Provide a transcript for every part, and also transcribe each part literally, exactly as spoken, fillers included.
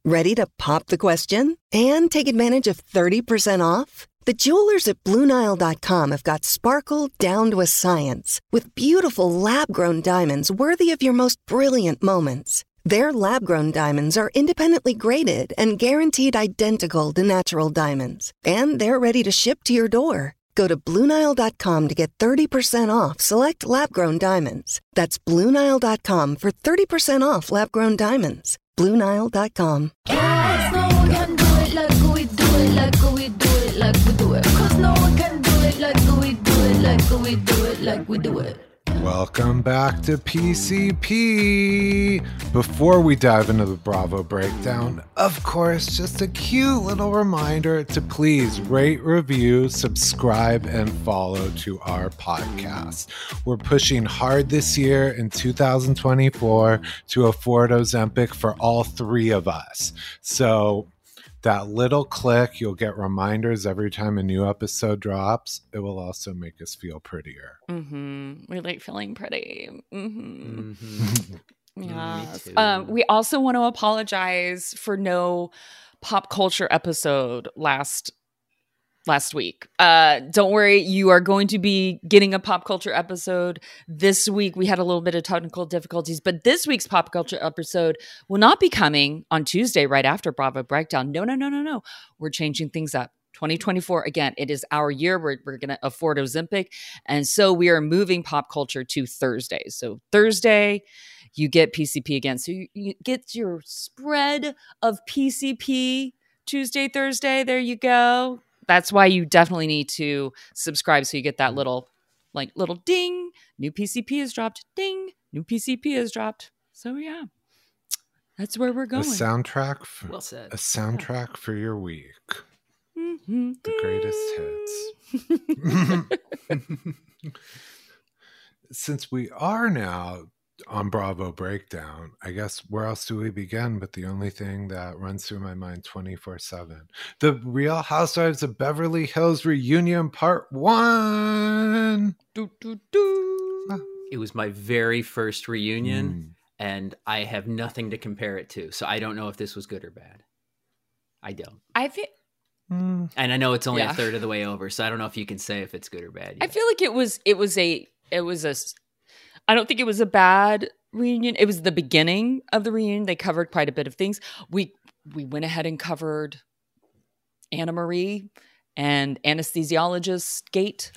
Ready to pop the question and take advantage of thirty percent off? The jewelers at Blue Nile dot com have got sparkle down to a science with beautiful lab-grown diamonds worthy of your most brilliant moments. Their lab-grown diamonds are independently graded and guaranteed identical to natural diamonds, and they're ready to ship to your door. Go to Blue Nile dot com to get thirty percent off select lab-grown diamonds. That's Blue Nile dot com for thirty percent off lab-grown diamonds. Blue Nile dot com. Yes, no one can do it like we do it, like we do it, like we do it. Cause no one can do it like we do it, like we do it, like we do it. Welcome back to P C P. Before we dive into the Bravo breakdown, of course, just a cute little reminder to please rate, review, subscribe, and follow to our podcast. We're pushing hard this year in two thousand twenty-four to afford Ozempic for all three of us. So that little click, you'll get reminders every time a new episode drops. It will also make us feel prettier. Mm-hmm. We like feeling pretty. Mm-hmm. Mm-hmm. Yes. Um, we also want to apologize for no pop culture episode last last week. Uh, don't worry, you are going to be getting a pop culture episode this week. We had a little bit of technical difficulties, but this week's pop culture episode will not be coming on Tuesday right after Bravo Breakdown. No, no, no, no, no. We're changing things up. twenty twenty-four, again, it is our year. We're, we're going to afford Ozempic. And so we are moving pop culture to Thursday. So Thursday, you get P C P again. So you, you get your spread of P C P Tuesday, Thursday. There you go. That's why you definitely need to subscribe so you get that little like little ding. New P C P has dropped. Ding. New P C P has dropped. So yeah, that's where we're going. A soundtrack. For, well said. A soundtrack yeah. for your week. Mm-hmm. The greatest hits. Since we are now on Bravo Breakdown, I guess where else do we begin but the only thing that runs through my mind twenty-four seven? The Real Housewives of Beverly Hills reunion part one. Do, do, do. It was my very first reunion, Mm. and I have nothing to compare it to, so I don't know if this was good or bad. I don't. I think Mm. And I know it's only Yeah. a third of the way over, so I don't know if you can say if it's good or bad yet. I feel like it was it was a it was a I don't think it was a bad reunion. It was the beginning of the reunion. They covered quite a bit of things. We we went ahead and covered Anna Marie and anesthesiologist Gate.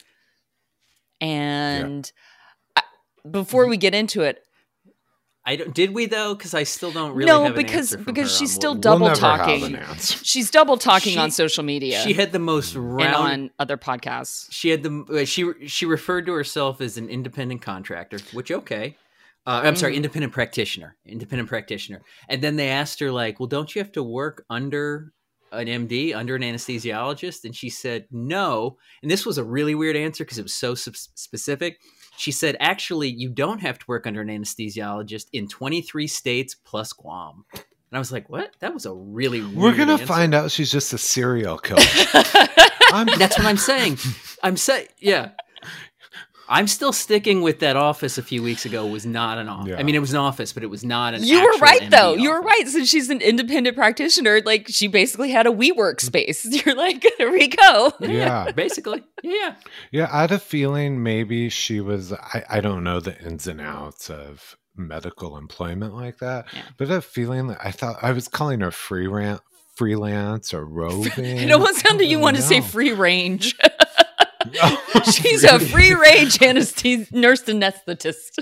And I, before we get into it, I don't, did we though? Because I still don't really no, have an because answer from because her she's on still what- double We'll never have talking. an answer. She's double talking She- on social media She had the most and round. on other podcasts. She had the uh, she she referred to herself as an independent contractor, which okay. Uh, I'm sorry, Mhm. independent practitioner, independent practitioner. And then they asked her like, "Well, don't you have to work under an M D, under an anesthesiologist?" And she said, "No." And this was a really weird answer because it was so sp- specific. She said, "Actually, you don't have to work under an anesthesiologist in twenty-three states plus Guam." And I was like, "What? That was a really weird We're gonna answer. find out she's just a serial killer. I'm, That's what I'm saying. I'm saying, yeah. I'm still sticking with that office a few weeks ago was not an office. Yeah. I mean, it was an office, but it was not an You were actual right, M D though. You were office. right. Since she's an independent practitioner, like she basically had a WeWork space. You're like, there we go. yeah. Basically. Yeah. Yeah, I had a feeling maybe she was, I, I don't know the ins and outs of medical employment like that, Yeah. but I had a feeling that I thought I was calling her free rant, freelance or roving. It almost sounded you want to say No. free range. Oh, She's a free range anesthesia nurse anesthetist.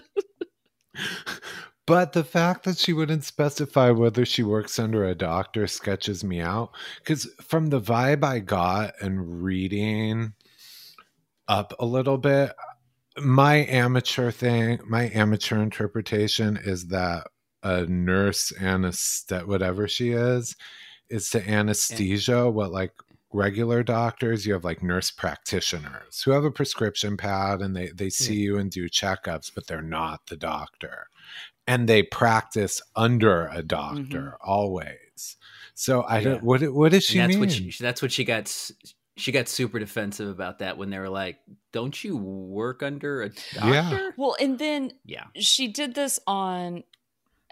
But the fact that she wouldn't specify whether she works under a doctor sketches me out. Because from the vibe I got and reading up a little bit, my amateur thing, my amateur interpretation is that a nurse anesthetic, whatever she is, is to anesthesia what like regular doctors, you have like nurse practitioners who have a prescription pad and they, they see you and do checkups, but they're not the doctor. And they practice under a doctor always. So I Yeah. don't, what, what does she And that's mean? what she, that's what she got. s- She got super defensive about that when they were like, "Don't you work under a doctor?" Yeah. Well, and then Yeah. she did this on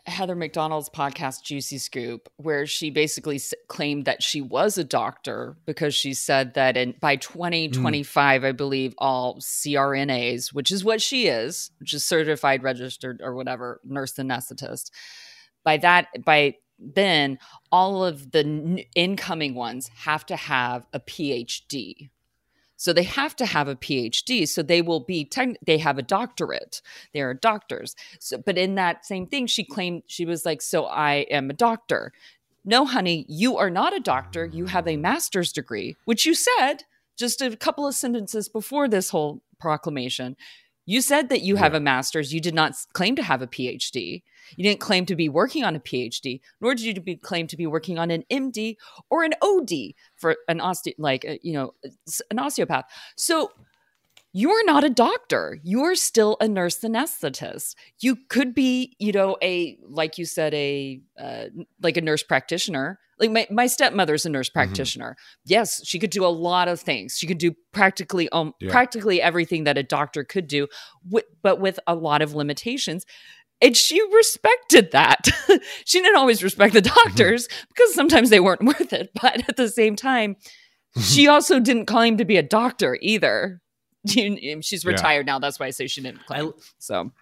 Heather McDonald's podcast Juicy Scoop, where she basically s- claimed that she was a doctor because she said that in by twenty twenty-five, mm. I believe all C R N As, which is what she is, which is certified, registered, or whatever, nurse anesthetist. By that, by then, all of the n- incoming ones have to have a P H D. So they have to have a P H D. So they will be, tech- they have a doctorate. They are doctors. So, but in that same thing, she claimed, she was like, so I am a doctor. No, honey, you are not a doctor. You have a master's degree, which you said just a couple of sentences before this whole proclamation. You said that you have yeah. a master's. You did not claim to have a P H D. You didn't claim to be working on a P H D, nor did you be, claim to be working on an M D or an O D for an osteo, like uh, you know, an osteopath. So you are not a doctor. You are still a nurse anesthetist. You could be, you know, a like you said, a uh, like a nurse practitioner. Like my, my stepmother's a nurse practitioner. Mm-hmm. Yes, she could do a lot of things. She could do practically um, yeah. practically everything that a doctor could do, w- but with a lot of limitations. And she respected that. She didn't always respect the doctors mm-hmm. because sometimes they weren't worth it. But at the same time, she also didn't claim to be a doctor either. She's retired yeah. now. That's why I say she didn't claim. I, so.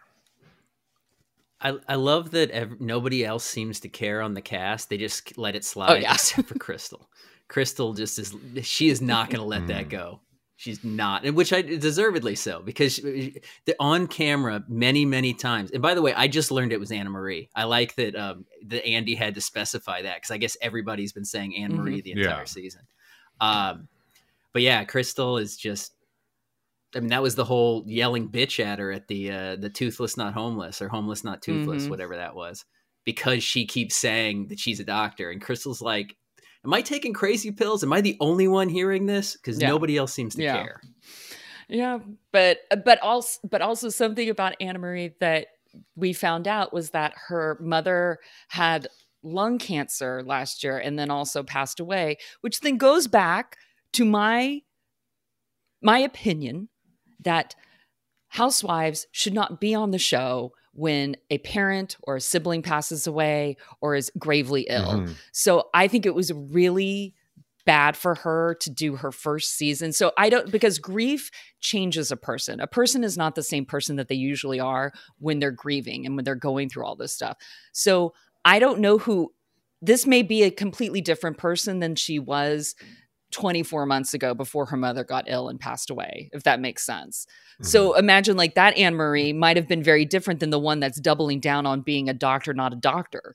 I, I love that ev- nobody else seems to care on the cast. They just let it slide, oh, yeah. except for Crystal. Crystal just is, she is not going to let that go. She's not, and which I deservedly so, because she, the on camera many, many times. And by the way, I just learned it was Anna Marie. I like that um, that Andy had to specify that because I guess everybody's been saying Anna Marie mm-hmm. the entire yeah. season. Um, but yeah, Crystal is just. I mean, that was the whole yelling bitch at her at the uh, the toothless not homeless or homeless not toothless, mm-hmm. whatever that was, because she keeps saying that she's a doctor, and Crystal's like, am I taking crazy pills? Am I the only one hearing this? Because yeah. nobody else seems to yeah. care. Yeah, but but also but also something about Anna Marie that we found out was that her mother had lung cancer last year and then also passed away, which then goes back to my my opinion that housewives should not be on the show when a parent or a sibling passes away or is gravely ill. Mm-hmm. So I think it was really bad for her to do her first season. So I don't, because grief changes a person. A person is not the same person that they usually are when they're grieving and when they're going through all this stuff. So I don't know who, this may be a completely different person than she was twenty-four months ago before her mother got ill and passed away, if that makes sense. Mm-hmm. So imagine like that Anne Marie might have been very different than the one that's doubling down on being a doctor, not a doctor.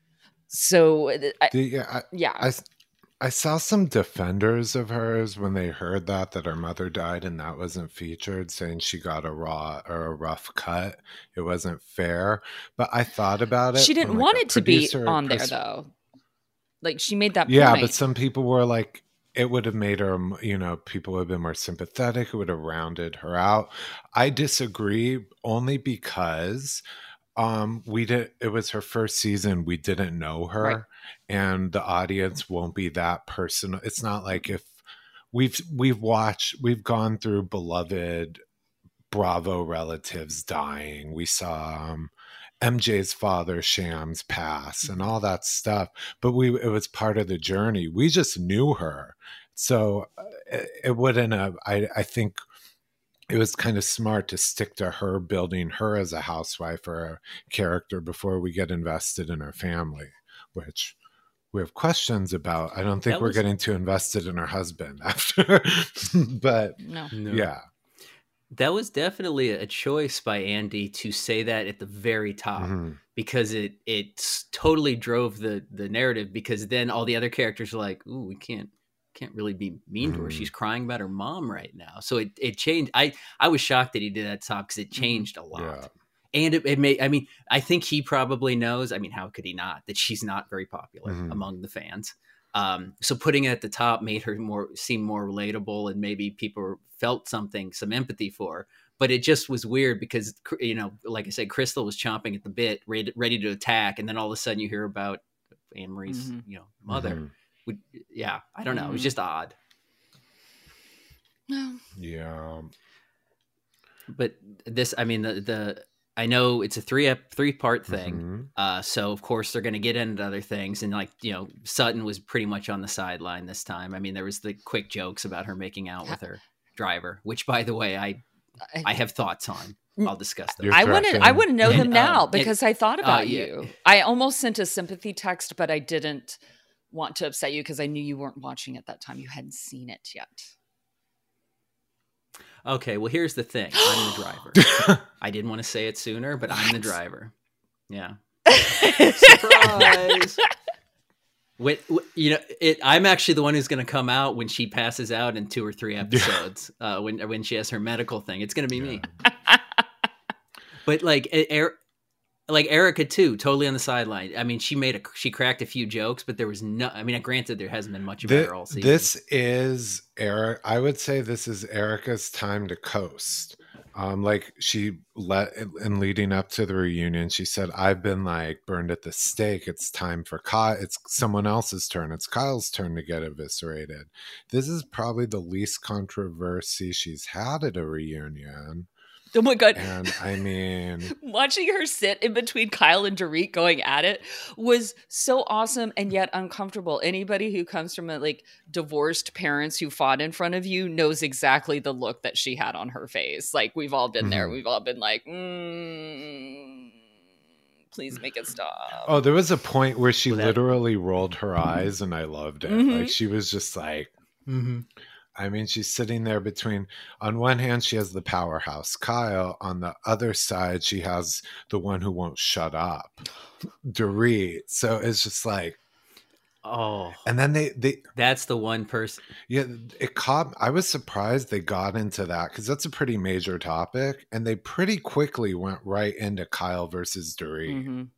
So I, the, I, yeah, I, I saw some defenders of hers when they heard that, that her mother died and that wasn't featured, saying she got a raw or a rough cut. It wasn't fair. But I thought about it. She didn't like want it to be on pers- there though. Like she made that yeah, point. but some people were like, it would have made her, you know, people would have been more sympathetic. It would have rounded her out. I disagree only because um, we did. It was her first season. We didn't know her, right. And the audience won't be that personal. It's not like if we've we've watched, we've gone through beloved Bravo relatives dying. We saw um, M J's father Shams pass and all that stuff, but we it was part of the journey. We just knew her, so it, it wouldn't have. I I think it was kind of smart to stick to her, building her as a housewife or a character before we get invested in her family, which we have questions about. I don't think that we're was... getting too invested in her husband after, but no. No. yeah. That was definitely a choice by Andy to say that at the very top, mm-hmm. because it it totally drove the the narrative, because then all the other characters are like, ooh, we can't can't really be mean mm-hmm. to her. She's crying about her mom right now. So it, it changed. I, I was shocked that he did that top because it changed a lot. Yeah. And it, it made, I mean, I think he probably knows, I mean, how could he not, that she's not very popular mm-hmm. among the fans. Um, so putting it at the top made her more seem more relatable, and maybe people felt something, some empathy for her. But it just was weird because, you know, like I said, Crystal was chomping at the bit, ready, ready to attack, and then all of a sudden you hear about Anne Marie's, mm-hmm. you know, mother. Mm-hmm. We, yeah, I don't know. Mm-hmm. It was just odd. No. Yeah. But this, I mean, the the I know it's a three ep- three part thing, Mm-hmm. uh, so of course they're going to get into other things. And like you know, Sutton was pretty much on the sideline this time. I mean, there was the quick jokes about her making out with her driver, which, by the way, I I have thoughts on. I'll discuss those. You're I want to. I want to know And, them now um, because it- I thought about uh, yeah. you. I almost sent a sympathy text, but I didn't want to upset you because I knew you weren't watching at that time. You hadn't seen it yet. Okay, well, here's the thing. I'm the driver. I didn't want to say it sooner, but I'm the driver. Yeah. Surprise! Wait, you know, it. I'm actually the one who's going to come out when she passes out in two or three episodes. uh, when when she has her medical thing, it's going to be me. But like, er, like Erica too, totally on the sideline. I mean, she made a she cracked a few jokes, but there was no. I mean, granted, there hasn't been much about Thi- her all season. This is Eric. I would say this is Erica's time to coast. Um, like she let in leading up to the reunion, she said, "I've been like burned at the stake. It's time for Kyle. It's someone else's turn. It's Kyle's turn to get eviscerated." This is probably the least controversy she's had at a reunion. Oh my god! And I mean, Watching her sit in between Kyle and Dorit going at it was so awesome and yet uncomfortable. Anybody who comes from a, like divorced parents who fought in front of you knows exactly the look that she had on her face. Like we've all been there. Mhm. We've all been like, mm, please make it stop. oh, there was a point where she Well, that- literally rolled her eyes, and I loved it. Mhm. Like she was just like. I mean, she's sitting there between, on one hand, she has the powerhouse Kyle. On the other side, she has the one who won't shut up, Dorit. So it's just like, Oh, and then they, they that's the one person. yeah, it caught, I was surprised they got into that because that's a pretty major topic. And they pretty quickly went right into Kyle versus Dorit. Mhm.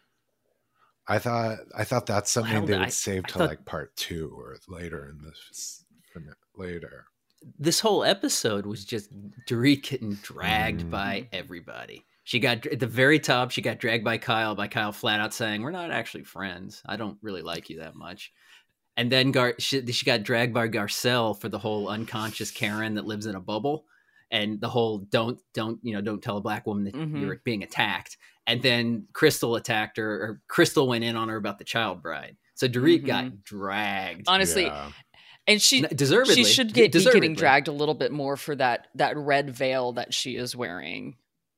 I thought, I thought that's something Well, they would I- save I to thought- like part two or later in this, later. This whole episode was just Dorit getting dragged Mm. by everybody. She got at the very top. She got dragged by Kyle. By Kyle flat out saying, "We're not actually friends. I don't really like you that much." And then Gar- she, she got dragged by Garcelle for the whole unconscious Karen that lives in a bubble, and the whole don't don't you know don't tell a black woman that Mhm. you're being attacked. And then Crystal attacked her, or Crystal went in on her about the child bride. So Dorit Mhm. got dragged. Honestly, Yeah. and she N- deservedly. she should get be Deservedly. getting dragged a little bit more for that that red veil that she is wearing.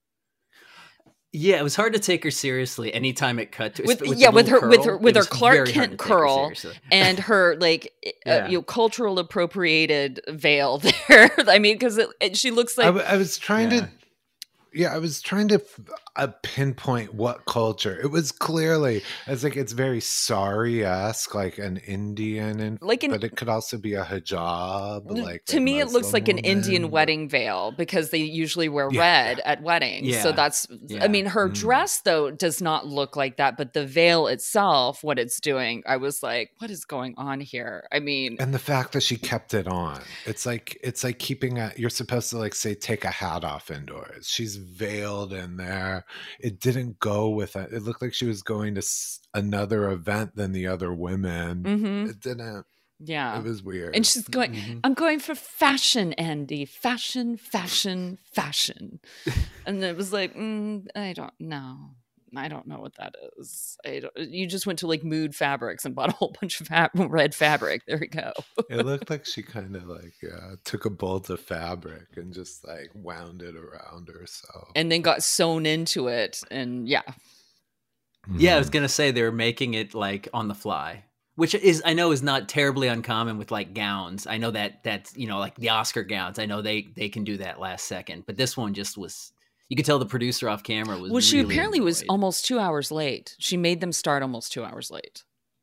Yeah, it was hard to take her seriously anytime it cut to With, with yeah, the with her little with curl, her with it her was Clark very hard Kent to take her curl seriously. and her like Yeah. uh, you know cultural appropriated veil there. I mean, because it, it, she looks I, like w- I was trying Yeah. to, yeah, I was trying to f- uh, pinpoint what culture. It was clearly, it's like it's very sari-esque, like an Indian, and Like an- but it could also be a hijab. Like to a me, it looks Muslim like an Indian woman. wedding veil because they usually wear Yeah, red at weddings. So Yeah, that's, yeah. I mean, her Mm. dress though does not look like that, but the veil itself, what it's doing, I was like, what is going on here? I mean, And the fact that she kept it on, it's like it's like keeping a. You're supposed to like say take a hat off indoors. She's veiled in there. It didn't go with it. It looked like she was going to s- another event than the other women. mhm, It didn't. yeah. It was weird. And she's going, Mhm. I'm going for fashion, Andy. Fashion, fashion, fashion. And it was like, mm, I don't know. I don't know what that is. I don't, you just went to like Mood Fabrics and bought a whole bunch of fab- red fabric. There we go. It looked like she kind of like uh, took a bolt of fabric and just like wound it around herself. And then got sewn into it. And yeah. Yeah, I was Mhm. gonna say they were making it like on the fly, which is I know is not terribly uncommon with like gowns. I know that that's you know like the Oscar gowns. I know they they can do that last second, but this one just was. You could tell the producer off camera was. Well, she really apparently was annoyed. almost two hours late. She made them start almost two hours late.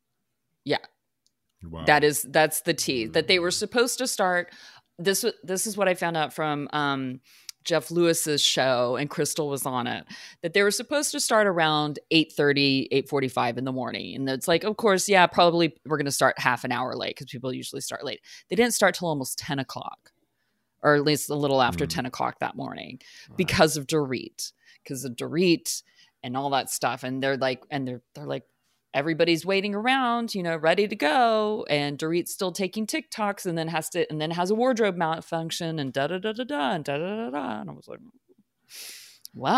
Yeah. Wow. That is that's the tea that they were supposed to start. This wa- this is what I found out from um, Jeff Lewis's show, and Crystal was on it. That they were supposed to start around eight thirty, eight forty-five in the morning, and it's like, of course, yeah, probably we're going to start half an hour late because people usually start late. They didn't start till almost ten o'clock, or at least a little after Mm. ten o'clock that morning, because of Dorit, because of Dorit and all that stuff. And they're like, and they're they're like. Everybody's waiting around, you know, ready to go, and Dorit's still taking TikToks, and then has to, and then has a wardrobe malfunction, and da da da da da, and da da da da. And I was like, well,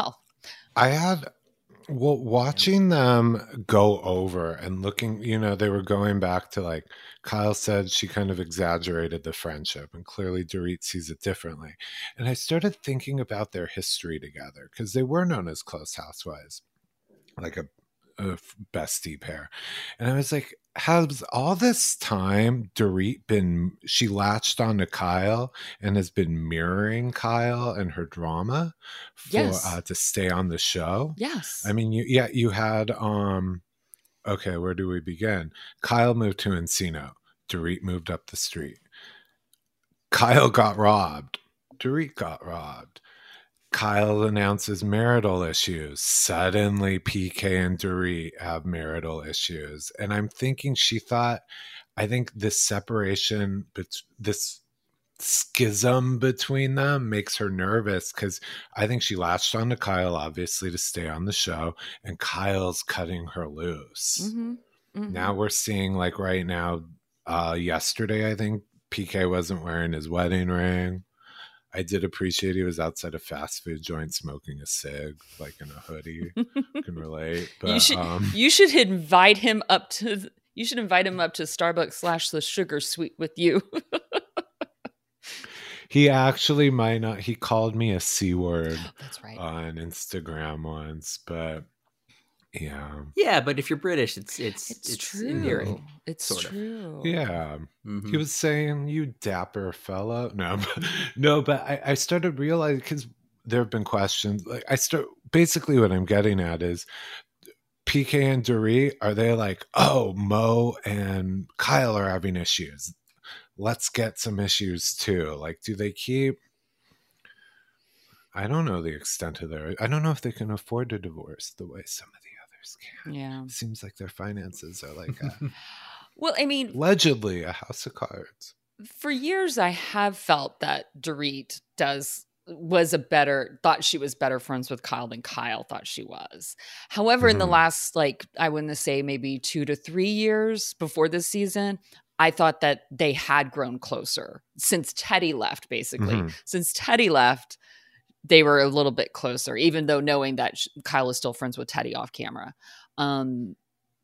I had, well, watching them go over and looking, you know, they were going back to like, Kyle said she kind of exaggerated the friendship, and clearly Dorit sees it differently. And I started thinking about their history together because they were known as close housewives, like a, a bestie pair. And I was like, has all this time Dorit been, she latched on to Kyle and has been mirroring Kyle and her drama for Yes. uh, to stay on the show? Yes. I mean, you, yeah, you had, um, okay, where do we begin? Kyle moved to Encino. Dorit moved up the street. Kyle got robbed. Dorit got robbed. Kyle announces marital issues. Suddenly, P K and Dorit have marital issues. And I'm thinking she thought, I think this separation, this schism between them makes her nervous because I think she latched on to Kyle, obviously, to stay on the show. And Kyle's cutting her loose. Mm-hmm. Mm-hmm. Now we're seeing, like right now, uh, yesterday, I think P K wasn't wearing his wedding ring. I did appreciate he was outside a fast food joint smoking a cig, like in a hoodie. Can relate. But, you should um, you should invite him up to you should invite him up to Starbucks slash the Sugar Suite with you. he actually might not. He called me a C word. That's right. On Instagram once, but yeah, yeah. But if you're British, it's it's It's, it's true. endearing. It's sort of. true. yeah. Mhm. He was saying, "You dapper fellow." No, but, no, but I, I started realizing because there have been questions. Like I start basically what I'm getting at is P K and Dorit. Are they like, oh, Mo and Kyle are having issues? Let's get some issues too. Like, do they keep? I don't know the extent of their. I don't know if they can afford a divorce the way some of the others can. Yeah. It seems like their finances are like a, Well, I mean, allegedly a house of cards. for years I have felt that Dorit does was a better thought she was better friends with Kyle than Kyle thought she was. However, in the Mhm. last, like, I wouldn't say maybe two to three years before this season, I thought that they had grown closer since Teddy left, basically. Mhm. Since Teddy left, they were a little bit closer, even though knowing that sh- Kyle is still friends with Teddy off camera. Um,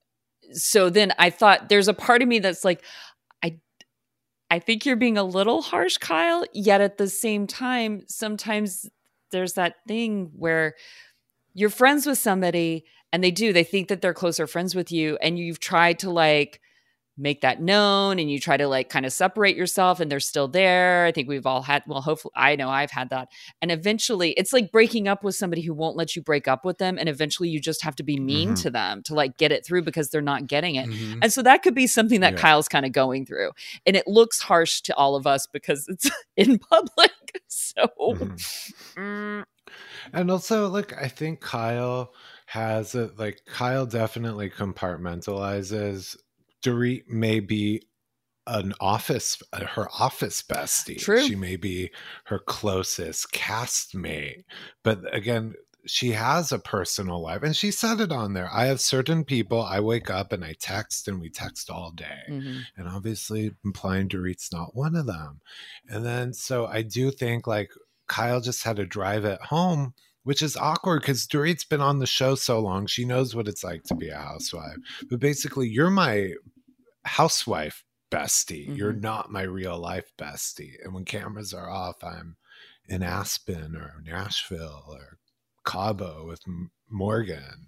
so then I thought there's a part of me that's like, I, I think you're being a little harsh, Kyle, yet at the same time, sometimes there's that thing where you're friends with somebody and they do, they think that they're closer friends with you, and you've tried to like make that known and you try to like kind of separate yourself and they're still there. I think we've all had, well, hopefully, I know I've had that. And eventually it's like breaking up with somebody who won't let you break up with them. And eventually you just have to be mean Mhm. to them to like get it through because they're not getting it. Mhm. And so that could be something that Yeah. Kyle's kind of going through. And it looks harsh to all of us because it's in public. So, Mhm. mm, And also, like, I think Kyle has it, like, Kyle definitely compartmentalizes. Dorit may be an office, uh, her office bestie. True. She may be her closest castmate. But again, she has a personal life, and she said it on there. I have certain people I wake up and I text, and we text all day. mhm. And obviously implying Dorit's not one of them. And then, so I do think like Kyle just had to drive it home, which is awkward because Dorit's been on the show so long. She knows what it's like to be a housewife. But basically, you're my housewife bestie. You're Mhm. not my real life bestie. And when cameras are off, I'm in Aspen or Nashville or Cabo with M- Morgan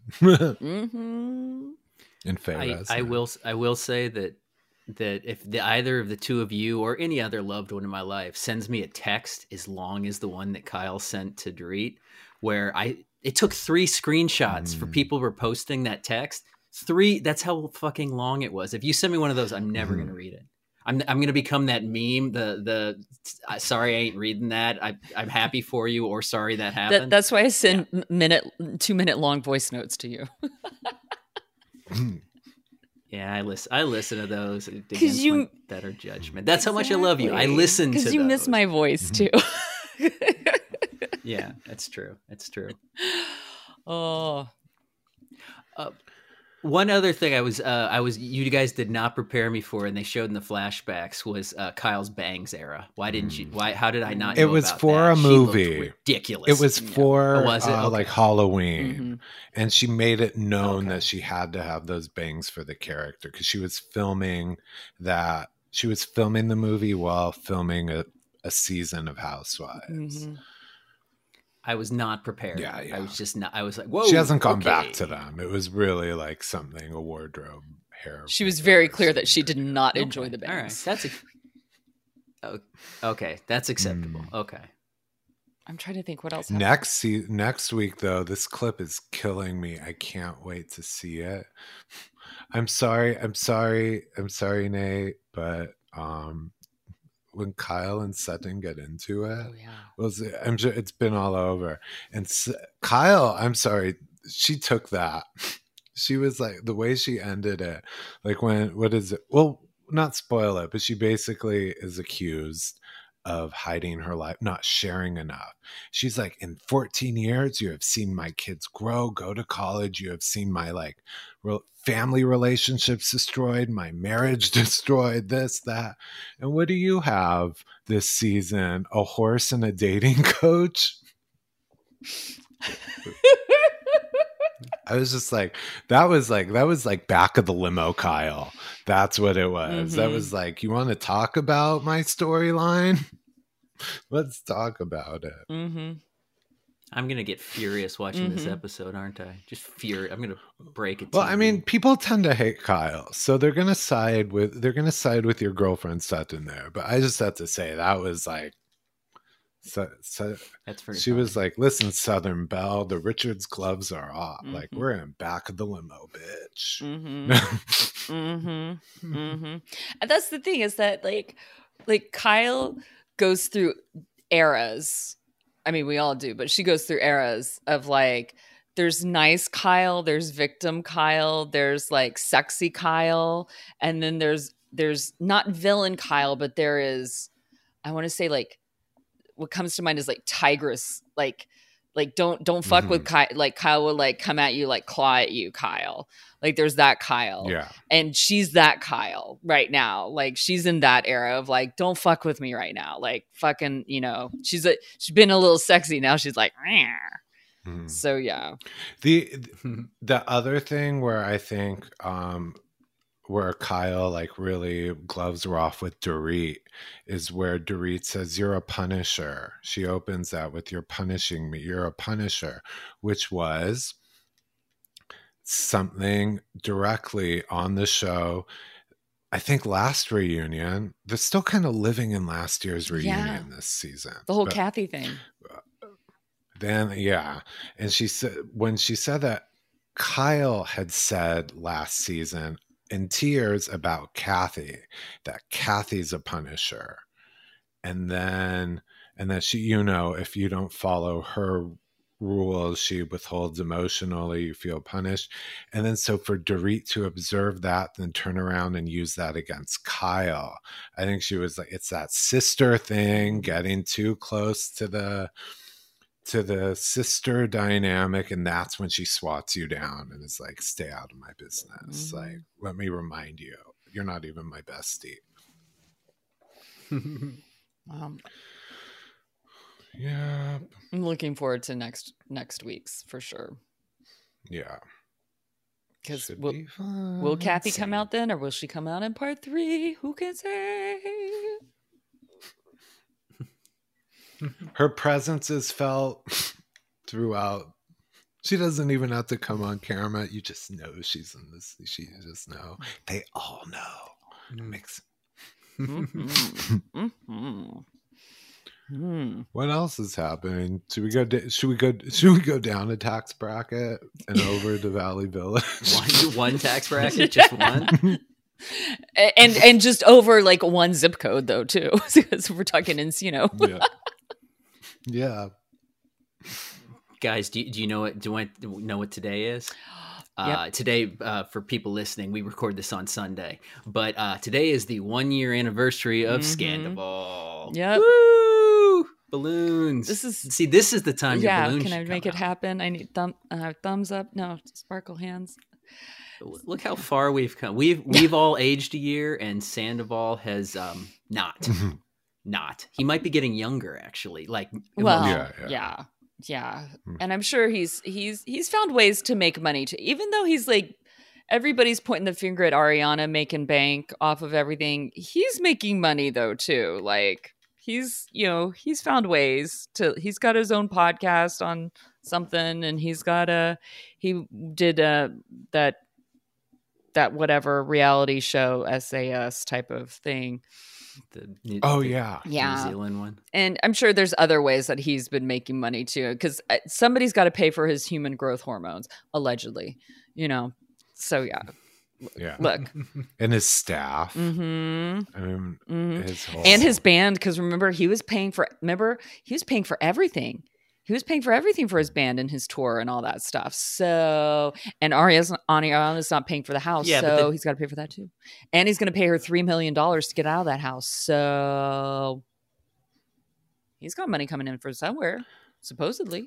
Mhm. in Faye I, Resnick. I will I will say that that if the, either of the two of you or any other loved one in my life sends me a text as long as the one that Kyle sent to Dorit, where I it took three screenshots for Mm. people were posting that text. Three, that's how fucking long it was. If you send me one of those, I'm never Mhm. gonna read it. I'm I'm gonna become that meme. The the uh, sorry I ain't reading that. I I'm happy for you, or sorry that happened. That, that's why I send m minute, two minute long voice notes to you. Yeah, I listen. I listen to those against you- my better judgment. That's how much I love you. I listen to because you miss those. my voice too. Yeah, that's true. That's true. Oh, One other thing I was, uh, I was, you guys did not prepare me for, and they showed in the flashbacks was uh, Kyle's bangs era. Why didn't you? Why? How did I not? It know was about for that? a She movie. looked ridiculous. It was for Oh, was it? uh, Okay. like Halloween, Mm-hmm. and she made it known Okay. that she had to have those bangs for the character because she was filming that. She was filming the movie while filming a, a season of Housewives. Mm-hmm. I was not prepared. Yeah, yeah. I was just not. I was like, whoa. She hasn't gone okay. back to them. It was really like something a wardrobe hair. She was very makeup clear or that she did something. not Okay. enjoy the All right, bangs. that's a, oh, okay. That's acceptable. Mm. Okay. I'm trying to think what else happened. Next se- next week though, this clip is killing me. I can't wait to see it. I'm sorry. I'm sorry. I'm sorry, Nate, but um when Kyle and Sutton get into it, Oh yeah. was I'm sure it's been all over. And S- Kyle, I'm sorry, she took that. She was like the way she ended it, like when what is it? Well, not spoil it, but she basically is accused of hiding her life, not sharing enough. She's like, in fourteen years, you have seen my kids grow, go to college. You have seen my like re- family relationships destroyed, my marriage destroyed, this, that. And what do you have this season? A horse and a dating coach? I was just like, that was like, that was like back of the limo, Kyle. That's what it was. That Mhm. was like, you want to talk about my storyline? Let's talk about it. Mm-hmm. I'm gonna get furious watching this Mhm. episode, aren't I? Just furious. I'm gonna break it. Well, I mean, people tend to hate Kyle, so they're gonna side with they're gonna side with your girlfriend Sutton there. But I just have to say that was like, so, so that's pretty. she funny. was like, "Listen, Southern Belle, the Richards gloves are off. Like Mhm. we're in back of the limo, bitch." Mm-hmm. Mm-hmm. Mm-hmm. And that's the thing is that like like Kyle goes through eras. I mean, we all do, but she goes through eras of like there's nice Kyle, there's victim Kyle, there's like sexy Kyle, and then there's there's not villain Kyle, but there is I want to say like what comes to mind is like tigress, like like don't don't fuck with Kyle. Like Kyle will like come at you, like claw at you, Kyle. Like there's that Kyle, Yeah. and she's that Kyle right now. Like she's in that era of like don't fuck with me right now. Like fucking, you know, she's a she's been a little sexy now. She's like, "Meow." Mhm. So yeah. The the other thing where I think um where Kyle like really gloves were off with Dorit is where Dorit says, "You're a punisher." She opens that with, "You're punishing me. You're a punisher," which was something directly on the show. I think last reunion, they're still kind of living in last year's reunion Yeah. this season. The whole But Kathy thing. then, yeah. And she said, when she said that, Kyle had said last season in tears about Kathy, that Kathy's a punisher. And then, and that she, you know, if you don't follow her rules, she withholds emotionally, you feel punished. And then, so for Dorit to observe that, then turn around and use that against Kyle, I think she was like, it's that sister thing, getting too close to the, to the sister dynamic, and that's when she swats you down and is like, "Stay out of my business." Mhm. Like, let me remind you, you're not even my bestie. Um, Yeah, I'm looking forward to next next week's for sure. yeah. Because Should will, be fun. will Kathy come Same. out then, or will she come out in part three? Who can say? Her presence is felt throughout. She doesn't even have to come on camera. You just know she's in this. She just know. They all know. It makes. Mhm. Mhm. Hmm. What else is happening? Should we go? Da- should we go? Should we go down a tax bracket and over to Valley Village? one one tax bracket, just one. A- And and just over like one zip code though too, because we're talking Encino. Yeah. Yeah. Guys, do you, do you know what? Do you want to know what today is? Uh, Today, uh, for people listening, we record this on Sunday, but uh, today is the one year anniversary of Mhm. Scandal. Yep. Woo! Balloons. This is- see, this is the time. your Yeah, balloons can I should make come it out. happen? I need thumb uh, thumbs up. No, sparkle hands. Look how far we've come. We've we've all aged a year, and Sandoval has um not. Not. He might be getting younger, actually. Like, well, Yeah, yeah, yeah. yeah, Hmm. and I'm sure he's he's he's found ways to make money too. Even though he's like everybody's pointing the finger at Ariana making bank off of everything, he's making money though too. Like he's you know he's found ways to. He's got his own podcast on something, and he's got a he did a that that whatever reality show S A S type of thing. The, New- Oh the yeah. Yeah. New Zealand one. And I'm sure there's other ways that he's been making money too, because somebody's got to pay for his human growth hormones, allegedly, you know. So yeah, Yeah. look, And his staff. hmm I mean, hmm his whole and his band, because remember he was paying for. Remember he was paying for everything. He was paying for everything for his band and his tour and all that stuff. So, and Ariana's, Ariana's not paying for the house, Yeah, but so the- he's got to pay for that too. And he's going to pay her three million dollars to get out of that house. So, he's got money coming in for somewhere, supposedly.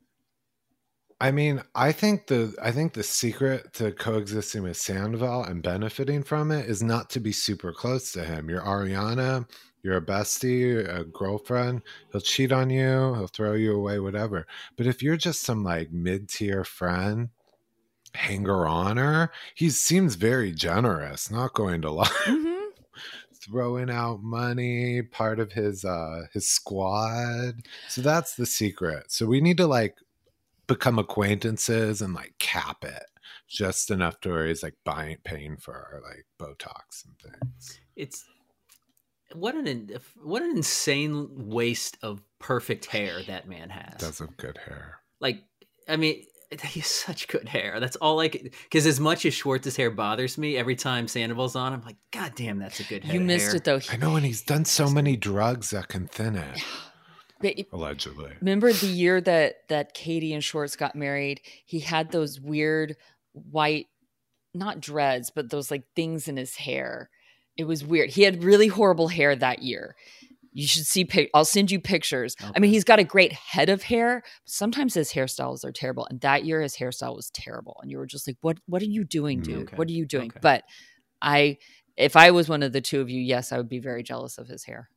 I mean, I think the I think the secret to coexisting with Sandoval and benefiting from it is not to be super close to him. You're Ariana, you're a bestie, a girlfriend. He'll cheat on you, he'll throw you away, whatever. But if you're just some like mid-tier friend, hanger-oner, he seems very generous, not going to lie. Mm-hmm. Throwing out money, part of his uh his squad. So that's the secret. So we need to like become acquaintances and like cap it just enough to where he's like buying paying for our like Botox and things. It's what an in- what an insane waste of perfect hair that man has. Does have good hair. Like, I mean, he has such good hair. That's all I could. Because as much as Schwartz's hair bothers me, every time Sandoval's on, I'm like, God damn, that's a good hair. You missed hair. it though. I know, and he's done so many drugs that can thin it. But Allegedly. remember the year that that Katie and Schwartz got married? He had those weird white, not dreads, but those like things in his hair. It was weird. He had really horrible hair that year. You should see. Pic- I'll send you pictures. I mean, Okay. he's got a great head of hair. Sometimes his hairstyles are terrible, and that year his hairstyle was terrible. And you were just like, "What? What are you doing, Mm, dude? okay. What are you doing?" Okay. But I, if I was one of the two of you, yes, I would be very jealous of his hair.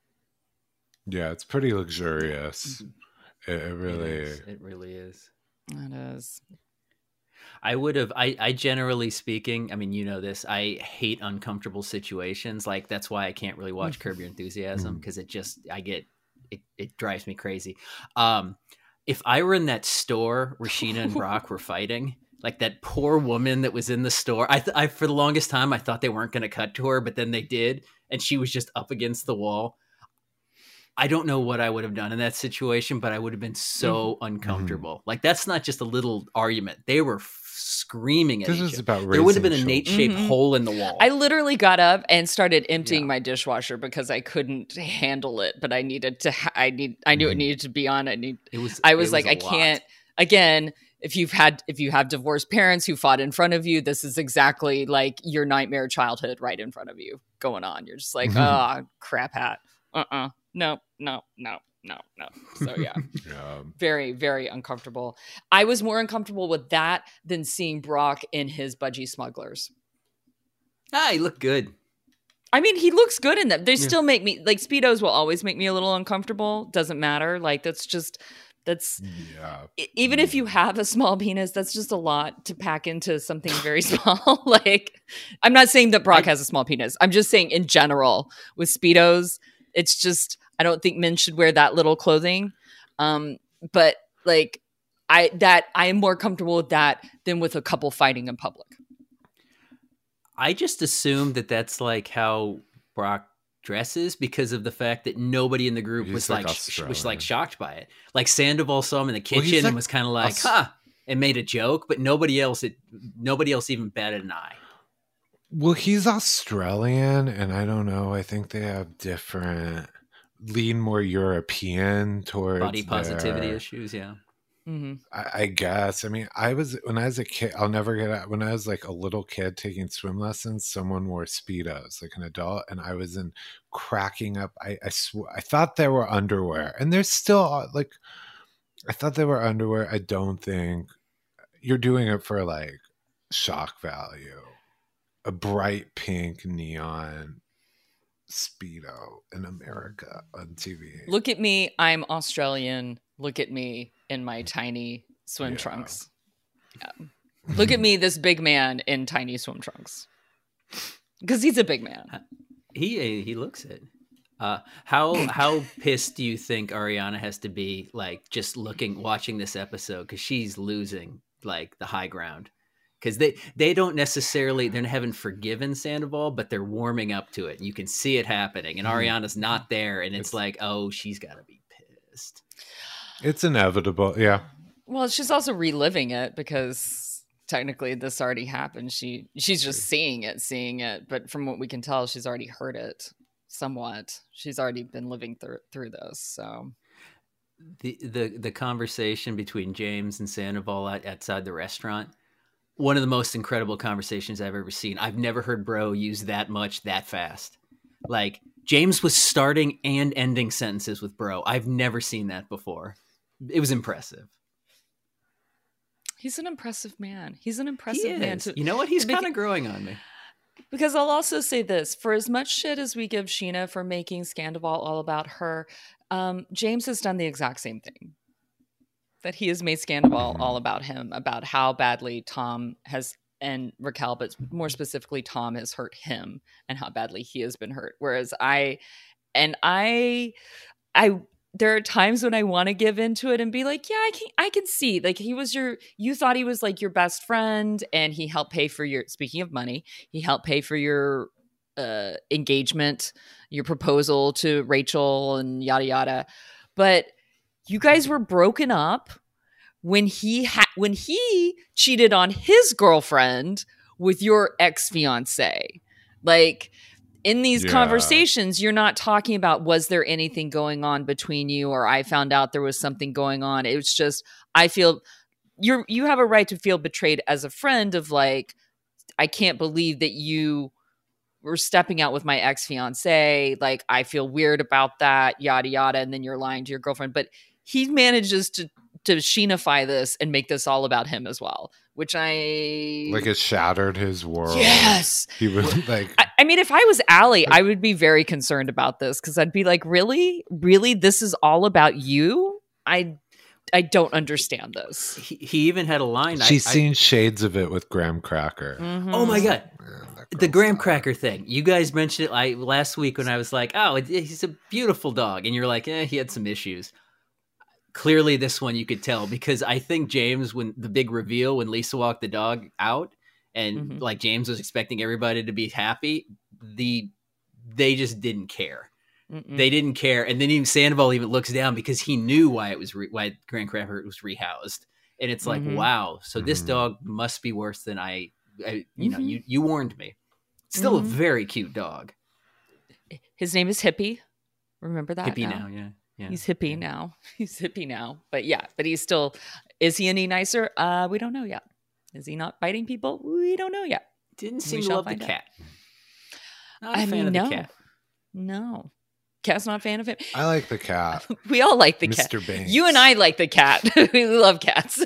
Yeah, it's pretty luxurious. It, it It really is. It really is. That is. I would have. I, I generally speaking, I mean, you know this. I hate uncomfortable situations. Like that's why I can't really watch Curb Your Enthusiasm because it just I get it. It drives me crazy. Um, if I were in that store where Sheena and Brock were fighting, like that poor woman that was in the store, I, th- I for the longest time I thought they weren't going to cut to her, but then they did, and she was just up against the wall. I don't know what I would have done in that situation, but I would have been so uncomfortable. Like that's not just a little argument; they were f- screaming at this each is other. about There would have been a raising Nate-shaped Mhm. hole in the wall. I literally got up and started emptying Yeah. my dishwasher because I couldn't handle it, but I needed to. Ha- I need. I knew it Mhm. needed to be on. I need. it was. I was it like, a I lot. can't. Again, if you've had, if you have divorced parents who fought in front of you, this is exactly like your nightmare childhood right in front of you going on. You're just like, Mhm. ah, crap hat. Uh, uh no, no, no, no, no. So yeah. Yeah. Very, very uncomfortable. I was more uncomfortable with that than seeing Brock in his budgie smugglers. Ah, he looked good. I mean, he looks good in them. They Yeah. still make me like Speedos will always make me a little uncomfortable. Doesn't matter. Like that's just that's Yeah. e- even if you have a small penis, that's just a lot to pack into something very small. Like I'm not saying that Brock I- has a small penis. I'm just saying in general with Speedos, it's just I don't think men should wear that little clothing. Um, but like I that I am more comfortable with that than with a couple fighting in public. I just assumed that that's like how Brock dresses because of the fact that nobody in the group He's was like like, sh- was Australian. like shocked by it. Like Sandoval saw him in the Well, kitchen he's and like was kind of like, Aus- "Huh," and made a joke, but nobody else. It nobody else even batted an eye. Well, he's Australian, and I don't know. I think they have different, lean more European towards Body positivity their- issues, yeah. Mm-hmm. I, I guess. I mean, I was when I was a kid. I'll never get out. When I was like a little kid taking swim lessons, someone wore Speedos, like an adult, and I was in cracking up. I I, sw- I thought they were underwear, and they're still like. I thought they were underwear. I don't think you're doing it for like shock value. A bright pink neon Speedo in America on T V. Look at me. I'm Australian. Look at me in my tiny swim Yeah. trunks. Yeah. Look at me, this big man in tiny swim trunks. Because he's a big man. He he looks it. Uh, how how pissed do you think Ariana has to be, like, just looking, watching this episode, because she's losing, like, the high ground? Because they, they don't necessarily, they haven't forgiven Sandoval, but they're warming up to it. And you can see it happening. And Ariana's not there. And it's, it's like, oh, she's got to be pissed. It's inevitable. Yeah. Well, she's also reliving it because technically this already happened. She She's just seeing it, seeing it. But from what we can tell, she's already heard it somewhat. She's already been living through through this. So the the the conversation between James and Sandoval at, outside the restaurant, one of the most incredible conversations I've ever seen. I've never heard bro use that much that fast. Like, James was starting and ending sentences with bro. I've never seen that before. It was impressive. He's an impressive man. He's an impressive He man. is. To, you know what? He's to make- kind of growing on me. Because I'll also say this, for as much shit as we give Sheena for making Scandival all about her, um, James has done the exact same thing. That he has made Scandival all about him, about how badly Tom has, and Raquel, but more specifically Tom, has hurt him and how badly he has been hurt. Whereas I, and I, I, there are times when I want to give into it and be like, yeah, I can, I can see, like, he was your, you thought he was like your best friend, and he helped pay for your, speaking of money, he helped pay for your uh, engagement, your proposal to Rachel and yada, yada. But you guys were broken up when he ha- when he cheated on his girlfriend with your ex-fiance. Like, in these Yeah. conversations, you're not talking about, was there anything going on between you, or I found out there was something going on. It was just, I feel you're, you have a right to feel betrayed as a friend of, like, I can't believe that you were stepping out with my ex-fiance. Like, I feel weird about that, yada, yada. And then you're lying to your girlfriend. But he manages to, to Sheenify this and make this all about him as well, which I... Like, it shattered his world. Yes. He was like... I, I mean, if I was Allie, I would be very concerned about this, because I'd be like, really? Really? This is all about you? I I don't understand this. He, he even had a line. She's I, seen shades of it with Graham Cracker. Mm-hmm. I, oh my God. Man, that The girl's graham hot. cracker thing. You guys mentioned it like last week when I was like, oh, it, he's a beautiful dog. And you're like, eh, he had some issues. Clearly this one you could tell, because I think James, when the big reveal, when Lisa walked the dog out and Mhm. like James was expecting everybody to be happy, the they just didn't care. Mm-mm. They didn't care. And then even Sandoval even looks down because he knew why it was re- why Graham Cracker was rehoused. And it's like, Mhm. wow, so this Mhm. dog must be worse than I, I you know, Mhm. you, you warned me. Still Mhm. a very cute dog. His name is Hippie. Remember that Hippie now? now, yeah. Yeah. He's hippie now. He's hippie now. But yeah, but he's still, is he any nicer? Uh, we don't know yet. Is he not biting people? We don't know yet. Didn't We seem to shall love the find out. cat. Not a I fan mean, of the no. cat. No. Cat's not a fan of him. I like the cat. We all like the cat. Mister Banks. You and I like the cat. We love cats.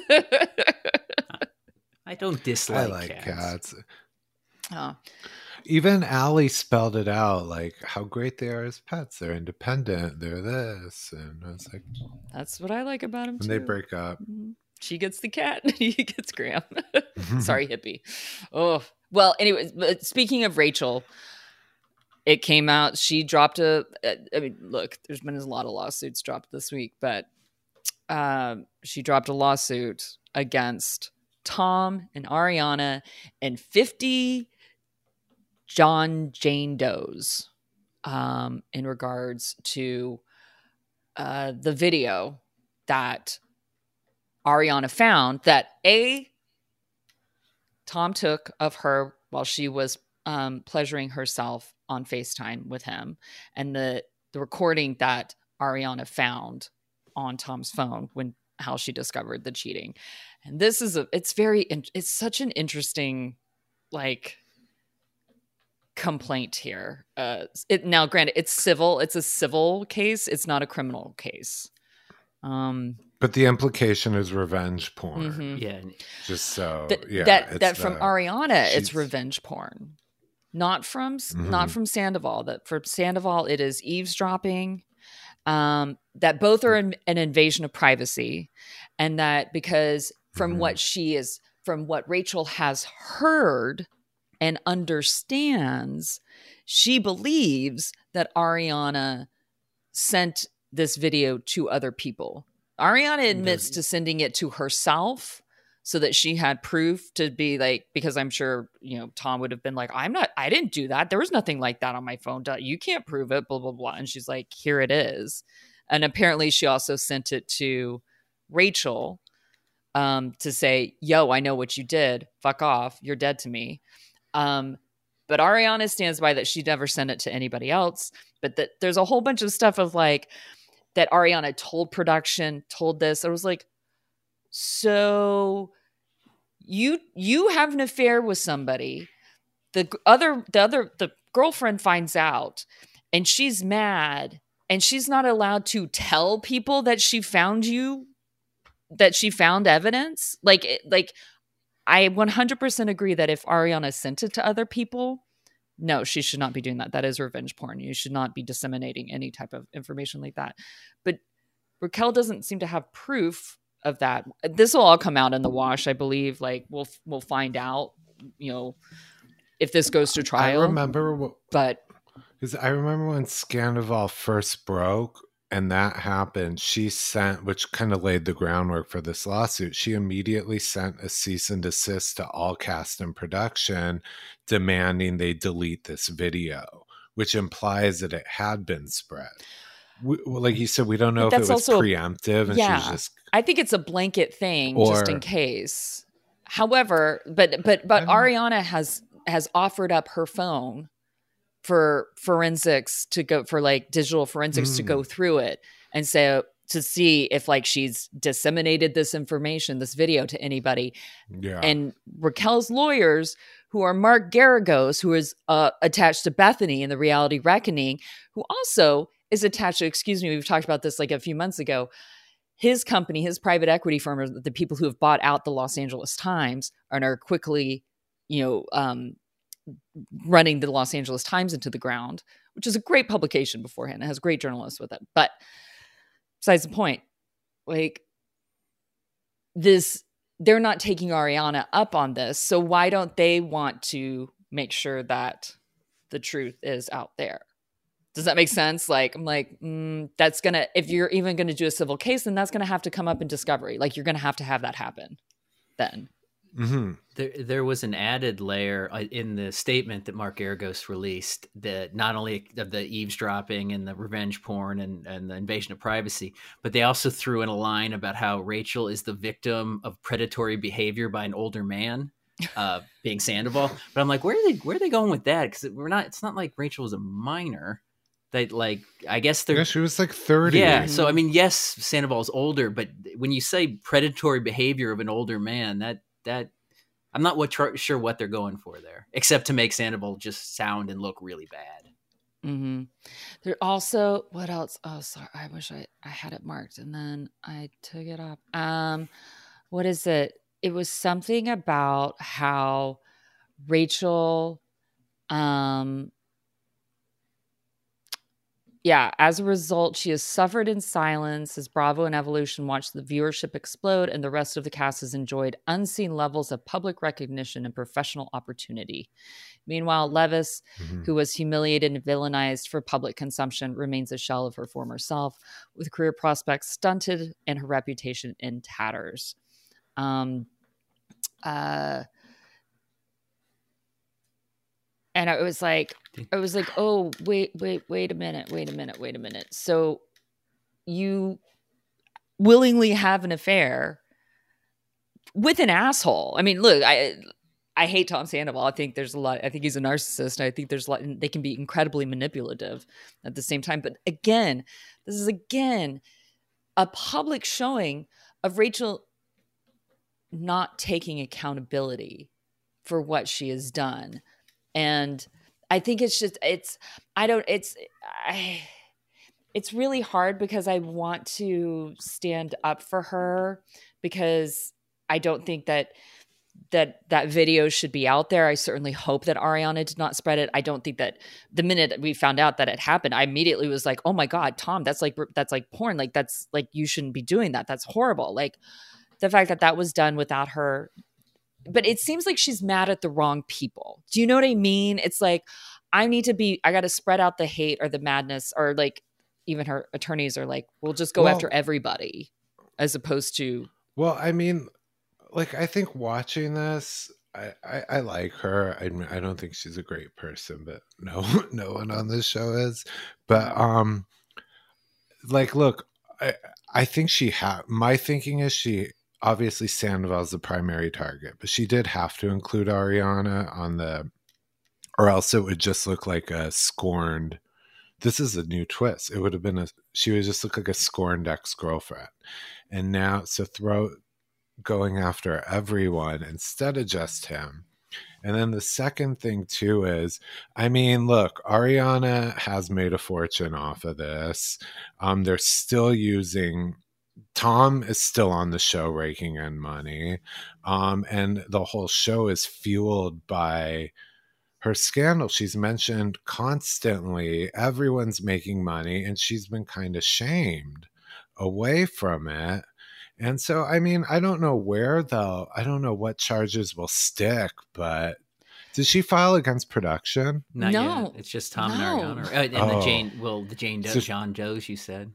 I don't I dislike like cats. cats. Oh. Even Allie spelled it out, like how great they are as pets. They're independent. They're this, and I was like, That's what I like about him when too. they break up. Mhm. She gets the cat, and he gets Graham. Sorry, hippie. Oh, well, anyways, but speaking of Rachel, it came out, she dropped a, I mean, look, there's been a lot of lawsuits dropped this week, but um, she dropped a lawsuit against Tom and Ariana and fifty John Jane Does um, in regards to uh, the video that Ariana found that A, Tom took of her while she was um, pleasuring herself on FaceTime with him, and the the recording that Ariana found on Tom's phone when how she discovered the cheating. And this is a it's very it's such an interesting like complaint here. Uh, it now granted it's civil, it's a civil case, it's not a criminal case. Um, But the implication is revenge porn. Mhm. Yeah. Just so Th- yeah, that it's that from the- Ariana, she's- it's revenge porn, not from s Mhm. not from Sandoval. That for Sandoval, it is eavesdropping. Um, that both are an, an invasion of privacy, and that because from Mhm. what she is, from what Rachel has heard and understands, she believes that Ariana sent this video to other people. Ariana admits to sending it to herself so that she had proof to be like, because I'm sure, you know, Tom would have been like, I'm not, I didn't do that. There was nothing like that on my phone. Duh, you can't prove it, blah, blah, blah. And she's like, here it is. And apparently she also sent it to Rachel um, to say, yo, I know what you did. Fuck off. You're dead to me. Um, but Ariana stands by that she never sent it to anybody else. But that there's a whole bunch of stuff of like, that Ariana told production, told this. I was like, so you you have an affair with somebody. The other the other the girlfriend finds out and she's mad and she's not allowed to tell people that she found you, that she found evidence. Like like I one hundred percent agree that if Ariana sent it to other people, no, she should not be doing that. That is revenge porn. You should not be disseminating any type of information like that. But Raquel doesn't seem to have proof of that. This will all come out in the wash, I believe. Like we'll we'll find out, you know, if this goes to trial. I remember what, but because I remember when Scandival first broke and that happened, she sent, which kind of laid the groundwork for this lawsuit. She immediately sent a cease and desist to all cast and production, demanding they delete this video, which implies that it had been spread. We, like you said, we don't know But if it that's was also- preemptive and yeah. she was just I think it's a blanket thing Or- just in case. However, but but but I'm- Ariana has has offered up her phone for forensics to go for like digital forensics to go Mm. through it and say to see if like she's disseminated this information, this video to anybody. yeah. And Raquel's lawyers, who are Mark Garagos, who is uh, attached to Bethany in the Reality Reckoning, who also is attached to, excuse me, we've talked about this like a few months ago. His company, his private equity firm, are the people who have bought out the Los Angeles Times and are quickly, you know, um, running the Los Angeles Times into the ground, which is a great publication beforehand. It has great journalists with it. But besides the point, like this, they're not taking Ariana up on this. So why don't they want to make sure that the truth is out there? Does that make sense? Like, I'm like, mm, that's going to, if you're even going to do a civil case, then that's going to have to come up in discovery. Like, you're going to have to have that happen then. hmm There, there was an added layer uh, in the statement that Mark Garagos released that not only of the eavesdropping and the revenge porn and, and the invasion of privacy, but they also threw in a line about how Rachel is the victim of predatory behavior by an older man, uh, being Sandoval. But I'm like, where are they? Where are they going with that? Because we're not. It's not like Rachel was a minor. They like. I guess they're. Yeah, she was like thirty. Yeah, so I mean, yes, Sandoval's older, but when you say predatory behavior of an older man, that that I'm not what tr- sure what they're going for there, except to make Sandoval just sound and look really bad. Mm-hmm. There also, what else? Oh, sorry. I wish I, I had it marked and then I took it off. Um, what is it? It was something about how Rachel, um, yeah, as a result, she has suffered in silence as Bravo and Evolution watched the viewership explode, and the rest of the cast has enjoyed unseen levels of public recognition and professional opportunity. Meanwhile, Levis, Mhm. who was humiliated and villainized for public consumption, remains a shell of her former self, with career prospects stunted and her reputation in tatters. Um, uh, and it was like, I was like, oh, wait, wait, wait a minute, wait a minute, wait a minute. So you willingly have an affair with an asshole. I mean, look, I I hate Tom Sandoval. I think there's a lot, I think he's a narcissist. I think there's a lot, they can be incredibly manipulative at the same time. But again, this is again a public showing of Rachel not taking accountability for what she has done. And I think it's just, it's, I don't, it's, I, it's really hard because I want to stand up for her because I don't think that that that video should be out there. I certainly hope that Ariana did not spread it. I don't think that the minute we found out that it happened, I immediately was like, oh my God, Tom, that's like, that's like porn. Like, that's like, you shouldn't be doing that. That's horrible. Like the fact that that was done without her, but it seems like she's mad at the wrong people. Do you know what I mean? It's like, I need to be, I got to spread out the hate or the madness, or like even her attorneys are like, we'll just go well, after everybody as opposed to. Well, I mean, like, I think watching this, I, I, I like her. I mean, I don't think she's a great person, but no, no one on this show is. But um, like, look, I, I think she had. My thinking is she obviously Sandoval's the primary target, but she did have to include Ariana on the, or else it would just look like a scorned. This is a new twist. It would have been a. She would just look like a scorned ex-girlfriend, and now so throw. Going after everyone instead of just him. And then the second thing too is, I mean, look, Ariana has made a fortune off of this. Um, they're still using, Tom is still on the show raking in money. Um, and the whole show is fueled by her scandal. She's mentioned constantly, everyone's making money, and she's been kind of shamed away from it. And so, I mean, I don't know where though. I don't know what charges will stick, but did she file against production? Not No. yet. It's just Tom No. and Ariana. Uh, and Oh. the Jane, well, the Jane Doe, So- John Doe's, you said.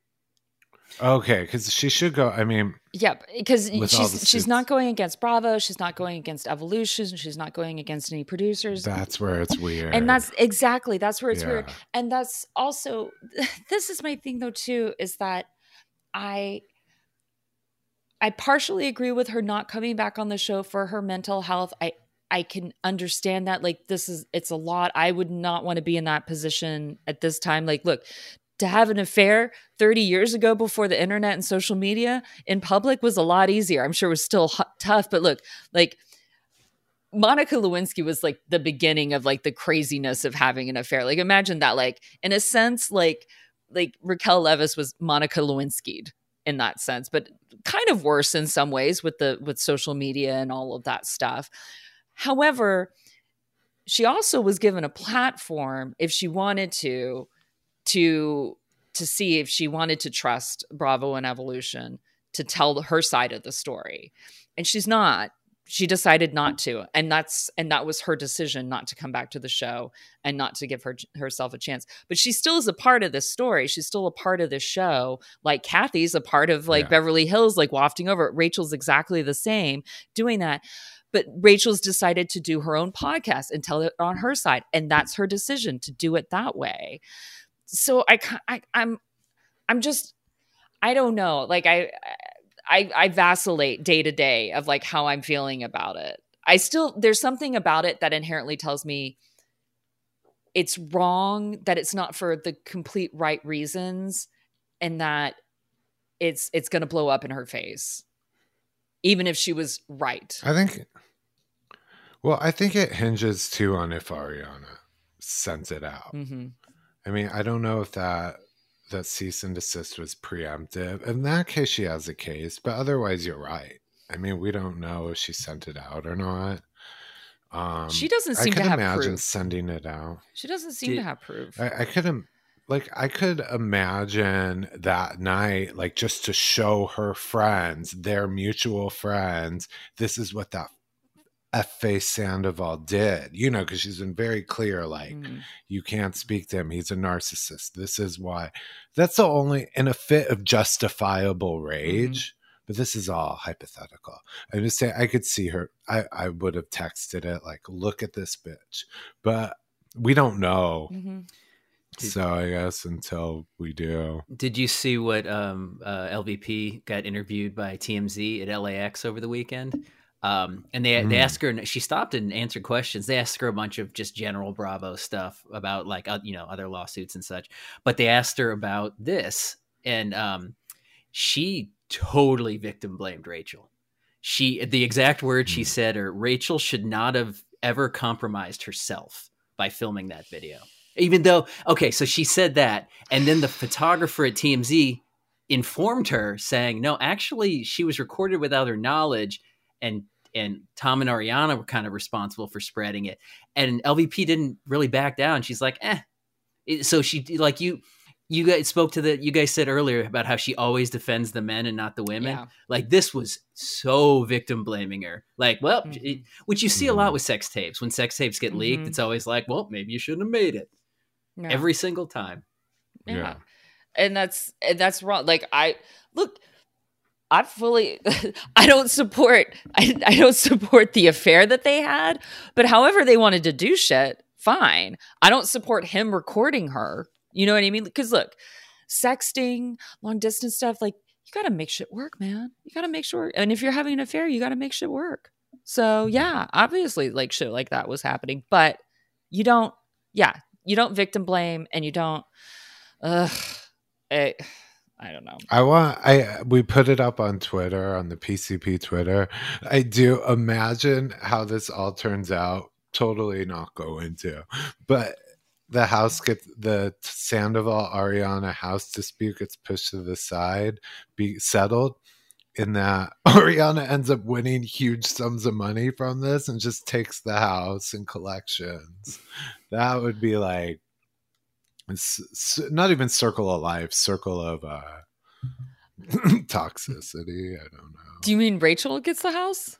Okay, because she should go. I mean, Yeah, because With all the she's she's suits. not going against Bravo. She's not going against Evolution. She's not going against any producers. that's where it's weird. And that's exactly, that's where it's weird. Yeah. And that's also, this is my thing though too, is that I, I partially agree with her not coming back on the show for her mental health. I, I can understand that. Like, this is, it's a lot. I would not want to be in that position at this time. Like, look, to have an affair thirty years ago before the internet and social media in public was a lot easier. I'm sure it was still hu- tough, but look, like, Monica Lewinsky was like the beginning of like the craziness of having an affair. Like, imagine that. Like, in a sense, like, like Raquel Leviss was Monica Lewinsky'd in that sense, but kind of worse in some ways with the with social media and all of that stuff. However, she also was given a platform if she wanted to, to to see if she wanted to trust Bravo and Evolution to tell her side of the story. And she's not. She decided not to. And that's and that was her decision not to come back to the show and not to give her herself a chance. But she still is a part of this story. She's still a part of this show. Like Kathy's a part of like Yeah. Beverly Hills, like wafting over. Rachel's exactly the same doing that. But Rachel's decided to do her own podcast and tell it on her side. And that's her decision to do it that way. So I, I I'm I'm just I don't know. Like I I I vacillate day to day of like how I'm feeling about it. I still there's something about it that inherently tells me it's wrong, that it's not for the complete right reasons, and that it's it's going to blow up in her face, even if she was right. I think, well, I think it hinges too on if Ariana sends it out. Mm-hmm. I mean, I don't know if that that cease and desist was preemptive. In that case, she has a case, but otherwise, you're right. I mean, we don't know if she sent it out or not. Um, She doesn't seem I to could have imagine proof. sending it out. She doesn't seem Did- to have proof. I, I could, im- like, I could imagine that night, like, just to show her friends, their mutual friends, this is what that F-Face Sandoval did, you know, because she's been very clear, like, Mhm. you can't speak to him. He's a narcissist. This is why. That's the only, in a fit of justifiable rage, but this is all hypothetical. I'm just saying, I could see her, I, I would have texted it, like, look at this bitch. But we don't know. Mhm. So I guess until we do. Did you see what um, uh, L V P got interviewed by T M Z at L A X over the weekend? Um, and they they Mm. asked her, and she stopped and answered questions. They asked her a bunch of just general Bravo stuff about like uh, you know other lawsuits and such. But they asked her about this, and um, she totally victim blamed Rachel. She the exact words she Mm. said are Rachel should not have ever compromised herself by filming that video. Even though, okay, so she said that, and then the photographer at T M Z informed her saying, no, actually she was recorded without her knowledge, and and Tom and Ariana were kind of responsible for spreading it. And L V P didn't really back down. She's like, eh. It- so she, like you, you guys spoke to the, you guys said earlier about how she always defends the men and not the women. Yeah. Like this was so victim blaming her. Like, well, Mhm. it, which you see a lot with sex tapes. When sex tapes get leaked, Mhm. it's always like, well, maybe you shouldn't have made it. Yeah. Every single time. Yeah. Yeah. And that's and that's wrong. Like I look, I fully I don't support I, I don't support the affair that they had, but however they wanted to do shit, fine. I don't support him recording her. You know what I mean? Because look, sexting, long distance stuff, like you gotta make shit work, man. You gotta make sure, and if you're having an affair, you gotta make shit work. So yeah, obviously like shit like that was happening, but you don't yeah, you don't victim blame and you don't ugh I, I don't know. I want I we put it up on Twitter, on the P C P Twitter. I do imagine how this all turns out. Totally not going to. But the house gets the Sandoval Ariana house dispute gets pushed to the side, be settled, in that Ariana ends up winning huge sums of money from this and just takes the house and collections. That would be like s- s- not even circle of life, circle of uh toxicity. I don't know. Do you mean Rachel gets the house?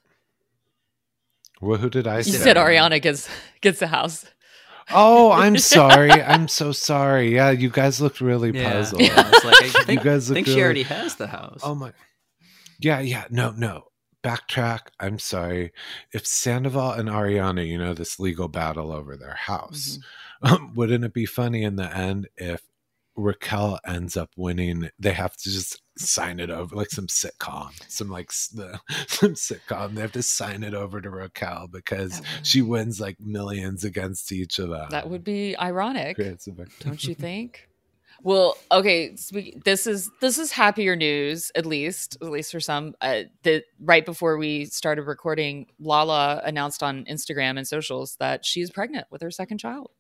Well, who did I You say? said Ariana gets gets the house. Oh, I'm sorry. I'm so sorry. Yeah, you guys looked really Yeah. puzzled. Yeah, it's like, I think, You guys I look think she really- already has the house. Oh my. Yeah, yeah. No, no. Backtrack. I'm sorry. If Sandoval and Ariana, you know, this legal battle over their house, um, wouldn't it be funny in the end if Raquel ends up winning? They have to just sign it over, like some sitcom, some like s- the some sitcom. They have to sign it over to Raquel because That would- she wins like millions against each of them. That would be ironic, Creates a victim. don't you think? Well, okay. Speak, this is this is happier news, at least, at least for some. Uh, that right before we started recording, Lala announced on Instagram and socials that she's pregnant with her second child.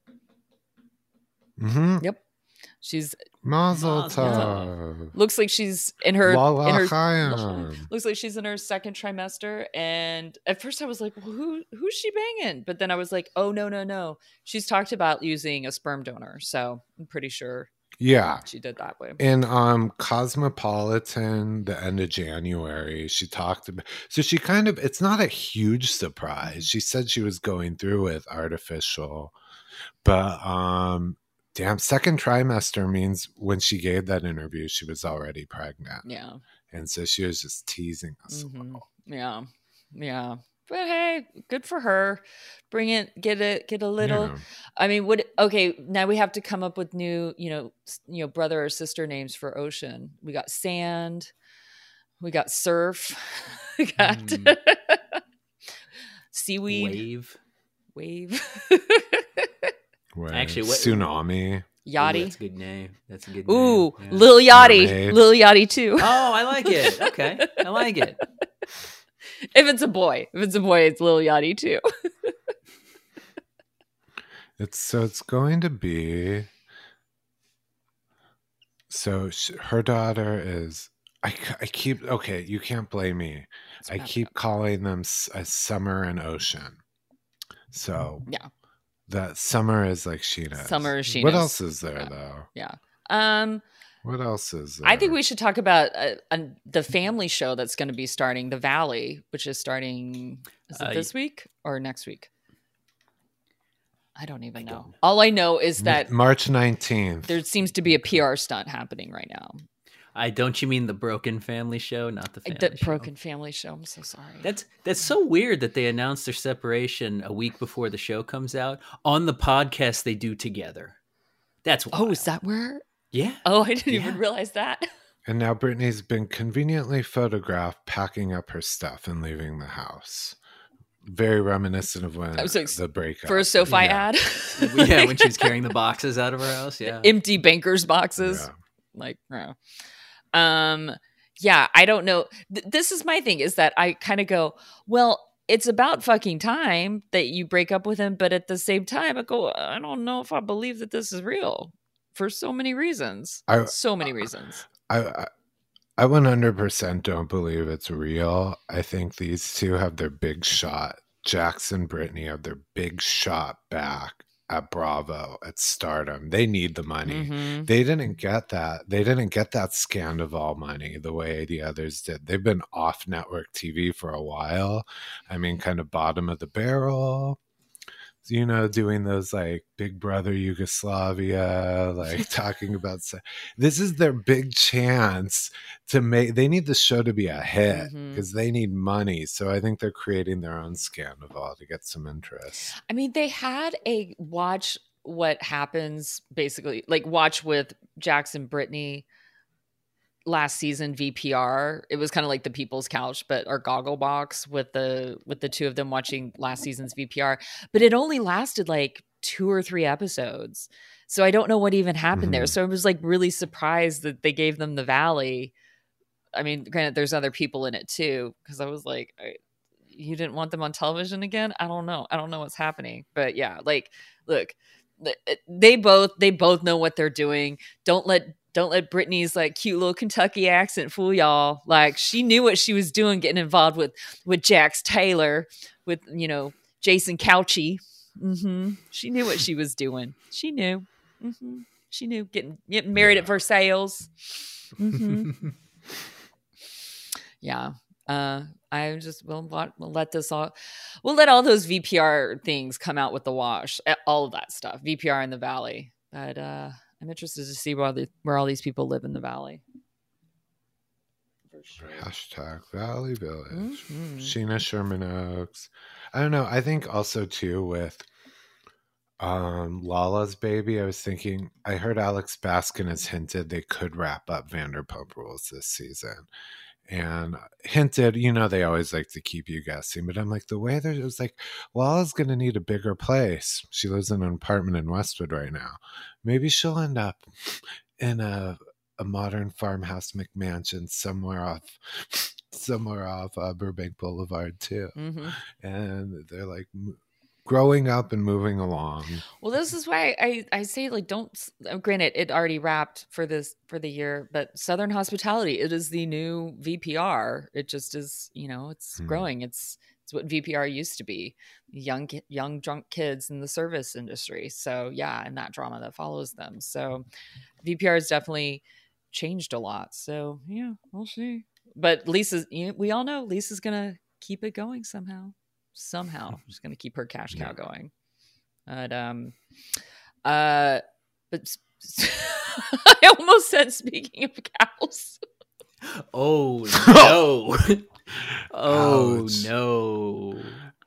Mm-hmm. Yep, she's Mazel Mazel tov. looks like she's in her Lala in her Chaim. looks like she's in her second trimester. And at first I was like, well, who who's she banging? But then I was like, oh no no no, she's talked about using a sperm donor, so I'm pretty sure Yeah. she did that way. In um Cosmopolitan, the end of January, she talked about, so she kind of, it's not a huge surprise. She said she was going through with artificial, but um damn, second trimester means when she gave that interview, she was already pregnant. Yeah. And so she was just teasing us a Mhm. little. Yeah. Yeah. But hey, good for her. Bring it, get it, get a little. Yeah. I mean, what? Okay, now we have to come up with new, you know, s- you know, brother or sister names for ocean. We got sand, we got surf, we got Mm. seaweed, Wave. wave, Where Actually, what- tsunami. Ooh, yachty. that's a good name. That's a good name. Ooh, Yeah. Lil Yachty, Mermaid. Lil Yachty too. Oh, I like it. Okay. I like it. If it's a boy, if it's a boy, it's Lil Yachty too. It's so it's going to be. So sh- her daughter is. I, c- I keep okay. You can't blame me. I wrap it keep up. calling calling them s- a summer and ocean. So Yeah. that summer is like Sheena. Summer is What Sheena's. else is there Yeah. though? Yeah. Um. What else is there? I think we should talk about uh, an, the family show that's going to be starting, The Valley, which is starting is it Uh, this week or next week? I don't even I know. don't- All I know is M- that March nineteenth. there seems to be a P R stunt happening right now. I don't you mean the Broken Family Show, not the family The show? Broken Family Show. I'm so sorry. That's that's so weird that they announced their separation a week before the show comes out on the podcast they do together. That's wild. oh, is that where? Yeah. Oh, I didn't even Yeah. realize that. And now Brittany's been conveniently photographed packing up her stuff and leaving the house. Very reminiscent of when I was like, the breakup. For a SoFi Yeah. ad. Yeah, when she was carrying the boxes out of her house. Yeah. Empty bankers boxes. Yeah. Like, no. Um, yeah, I don't know. Th- this is my thing is that I kind of go, well, it's about fucking time that you break up with him. But at the same time, I go, I don't know if I believe that this is real for so many reasons. I, so many reasons. I, I I one hundred percent don't believe it's real. I think these two have their big shot. Jax and Brittany have their big shot back at Bravo, at Stardom. They need the money. Mm-hmm. They didn't get that. They didn't get that Scandival money the way the others did. They've been off network T V for a while. I mean, kind of bottom of the barrel. You know, doing those like Big Brother Yugoslavia, like talking about se- this is their big chance to make. They need the show to be a hit because mm-hmm. they need money. So I think they're creating their own Scandival to get some interest. I mean, they had a watch what happens, basically, like watch with Jax and Brittany last season V P R. It was kind of like the People's Couch, but our goggle box with the with the two of them watching last season's V P R. But it only lasted like two or three episodes, so I don't know what even happened mm-hmm. there. So I was like really surprised that they gave them the Valley. I mean, granted, there's other people in it too, because I was like, you didn't want them on television again? I don't know. I don't know what's happening, but yeah, like, look, they both they both know what they're doing. Don't let Don't let Brittany's like cute little Kentucky accent fool y'all. Like, she knew what she was doing, getting involved with with Jax Taylor, with, you know, Jason Couchy. Mm-hmm. She knew what she was doing. She knew. Mm-hmm. She knew getting getting married yeah. at Versailles. Mm-hmm. yeah. Uh, I just will we'll let this all. We'll let all those V P R things come out with the wash. All of that stuff. V P R in the Valley. But uh. I'm interested to see where, the, where all these people live in the Valley. For sure. Hashtag Valley Village. Mm-hmm. Sheena Sherman Oaks. I don't know. I think also, too, with um, Lala's Baby, I was thinking, I heard Alex Baskin has hinted they could wrap up Vanderpump Rules this season. And hinted, you know, they always like to keep you guessing, but I'm like, the way there, it was like, Lala's going to need a bigger place. She lives in an apartment in Westwood right now. Maybe she'll end up in a a modern farmhouse McMansion somewhere off, somewhere off uh, Burbank Boulevard too. Mm-hmm. And they're like m- growing up and moving along. Well, this is why I, I say, like, don't, granted, it already wrapped for this, for the year, but Southern Hospitality, it is the new V P R. It just is, you know, it's hmm. growing. It's, it's what V P R used to be, young, young drunk kids in the service industry. So yeah. And that drama that follows them. So V P R has definitely changed a lot. So yeah, we'll see. But Lisa's, you know, we all know Lisa's going to keep it going somehow. Somehow she's going to keep her cash cow yeah. going. But, um, uh, but I almost said, speaking of cows. Oh no. oh Ouch. no.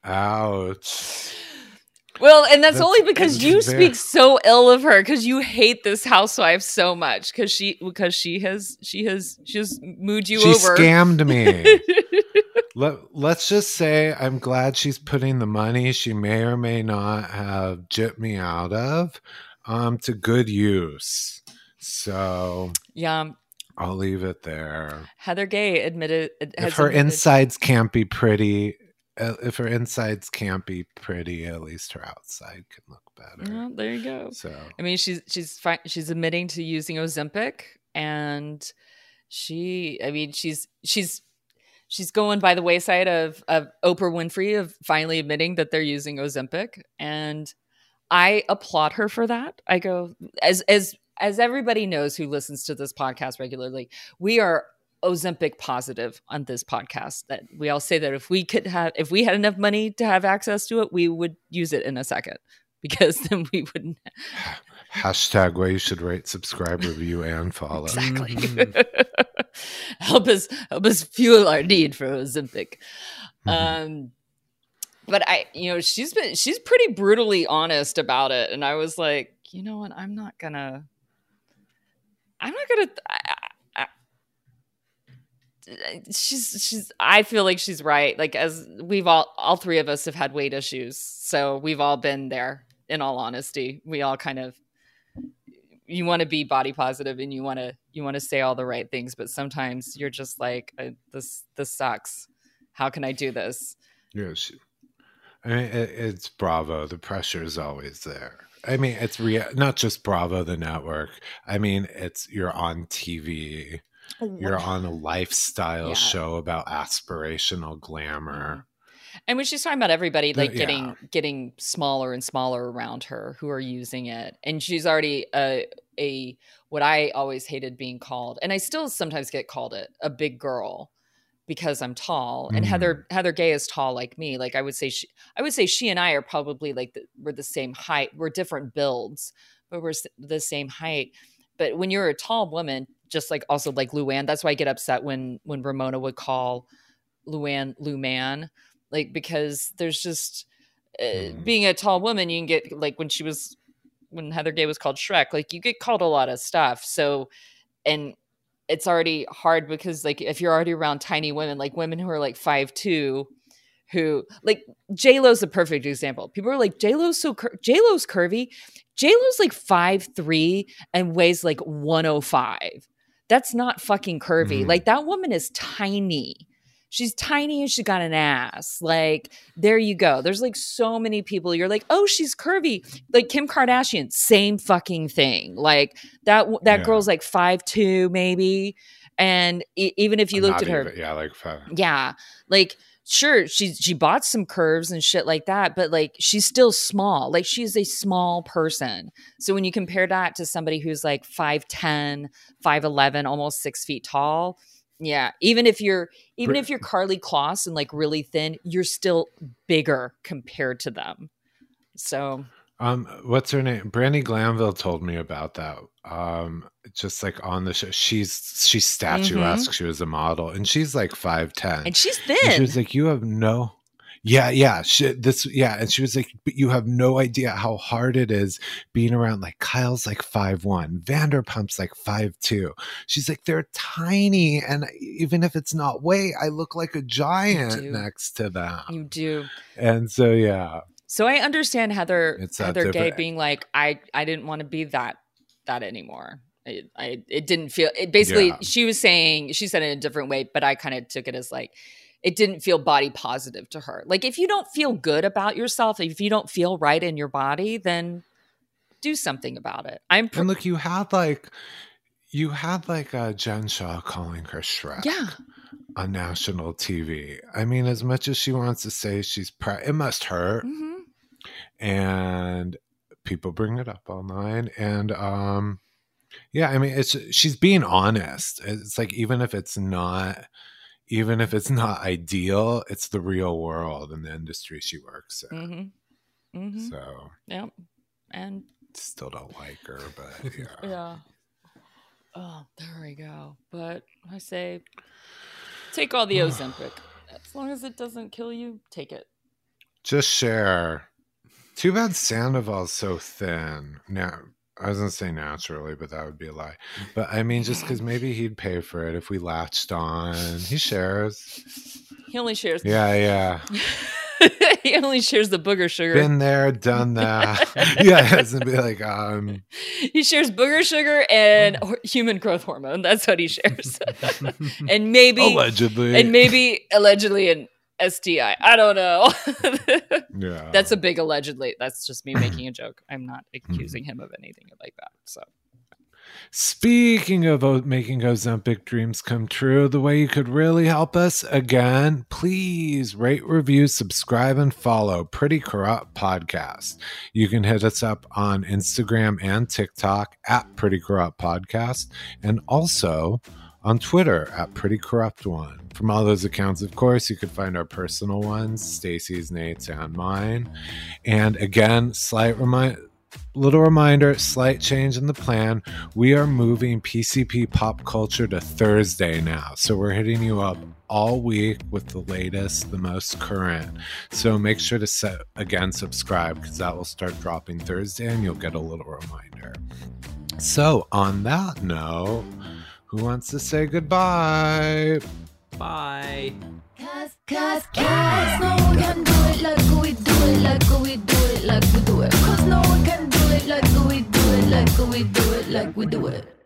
Ouch. Well, and that's, that's only because that's you fair. speak so ill of her, because you hate this housewife so much, because she because she has she has she has moved you she over. She scammed me. Let, let's just say I'm glad she's putting the money she may or may not have gypped me out of um, to good use. So yeah, I'll leave it there. Heather Gay admitted. Has if her admitted, insides can't be pretty, uh, if her insides can't be pretty, at least her outside can look better. Well, there you go. So I mean, she's she's fi- she's admitting to using Ozempic, and she, I mean, she's she's. She's going by the wayside of, of Oprah Winfrey of finally admitting that they're using Ozempic. And I applaud her for that. I go, as as as everybody knows who listens to this podcast regularly, we are Ozempic positive on this podcast. That we all say that if we could have, if we had enough money to have access to it, we would use it in a second, because then we wouldn't. Hashtag why you should rate, subscribe, review, and follow. Exactly. help us help us fuel our need for Ozempic. Mm-hmm. Um, but I, you know, she's been she's pretty brutally honest about it, and I was like, you know what, I'm not gonna, I'm not gonna. I, I, she's she's. I feel like she's right. Like, as we've all all three of us have had weight issues, so we've all been there. In all honesty, we all kind of. You want to be body positive and you want to you want to say all the right things, but sometimes you're just like, this this sucks. How can I do this? Yeah, she, I mean, it, it's Bravo. The pressure is always there. I mean, it's rea- not just Bravo, the network. I mean, it's you're on T V. You're on a lifestyle yeah. show about aspirational glamour. And when she's talking about everybody like yeah. getting getting smaller and smaller around her who are using it, and she's already a a what I always hated being called, and I still sometimes get called it, a big girl, because I'm tall. And mm. Heather Heather Gay is tall like me. Like I would say she I would say she and I are probably like the, we're the same height. We're different builds, but we're the same height. But when you're a tall woman, just like also like Luann, that's why I get upset when when Ramona would call Luann Luman. Like, because there's just uh, mm. being a tall woman, you can get like when she was, when Heather Gay was called Shrek, like you get called a lot of stuff. So, and it's already hard because like, if you're already around tiny women, like women who are like five two, who like J-Lo's a perfect example. People are like, J-Lo's so, cur- J-Lo's curvy. J-Lo's like five three and weighs like one oh five. That's not fucking curvy. Mm. Like that woman is tiny. She's tiny and she got an ass. Like, there you go. There's like so many people. You're like, oh, she's curvy. Like Kim Kardashian, same fucking thing. Like that that yeah. girl's like five two maybe. And e- even if you I'm looked at her. Even, yeah, like five. Yeah. Like, sure, she, she bought some curves and shit like that. But like, she's still small. Like, she's a small person. So when you compare that to somebody who's like five ten, five eleven, almost six feet tall. Yeah, even if you're even if you're Carly Kloss and like really thin, you're still bigger compared to them. So, um, what's her name? Brandy Glanville told me about that. Um, just like on the show, she's she's statuesque. Mm-hmm. She was a model, and she's like five ten, and she's thin. And she was like, "You have no." Yeah, yeah, she, this, yeah, and she was like, "But you have no idea how hard it is being around like Kyle's like five one, Vanderpump's like five two." She's like, "They're tiny, and even if it's not weight, I look like a giant next to them." You do, and so yeah. So I understand Heather it's Heather Gay being like, "I I didn't want to be that that anymore." I, I it didn't feel it. Basically, yeah. she was saying she said it in a different way, but I kind of took it as like. It didn't feel body positive to her. Like if you don't feel good about yourself, if you don't feel right in your body, then do something about it. I'm pr- and look, you had like you had like uh, Jen Shaw calling her Shrek, yeah, on national T V. I mean, as much as she wants to say she's proud, it must hurt, mm-hmm. and people bring it up online, and um, yeah, I mean, it's she's being honest. It's like even if it's not. Even if it's not ideal, it's the real world and the industry she works in. Mm-hmm. Mm-hmm. So, yeah, and still don't like her, but yeah. yeah. Oh, there we go. But I say, take all the Ozempic. As long as it doesn't kill you, take it. Just share. Too bad Sandoval's so thin. Now, I was going to say naturally, but that would be a lie. But I mean, just because maybe he'd pay for it if we latched on. He shares. He only shares. Yeah, yeah. He only shares the booger sugar. Been there, done that. Yeah, it's be like, um. He shares booger sugar and oh. human growth hormone. That's what he shares. And maybe. Allegedly. And maybe allegedly an S T I. I don't know. Yeah. That's a big allegedly. That's just me making a joke. I'm not accusing him of anything like that. So. Speaking of making Ozempic dreams come true, the way you could really help us, again, please rate, review, subscribe, and follow Pretty Corrupt Podcast. You can hit us up on Instagram and TikTok at Pretty Corrupt Podcast, and also on Twitter at Pretty Corrupt One. From all those accounts, of course, you could find our personal ones, Stacey's, Nate's, and mine. And again, slight reminder. Little reminder, slight change in the plan. We are moving P C P Pop Culture to Thursday now. So we're hitting you up all week with the latest, the most current. So make sure to set, again, subscribe because that will start dropping Thursday and you'll get a little reminder. So on that note, who wants to say goodbye? Bye. Cause, cause, cause no one can do it like we do it, like we do it, like we do it. Cause no one can do it like we do it, like we do it, like we do it.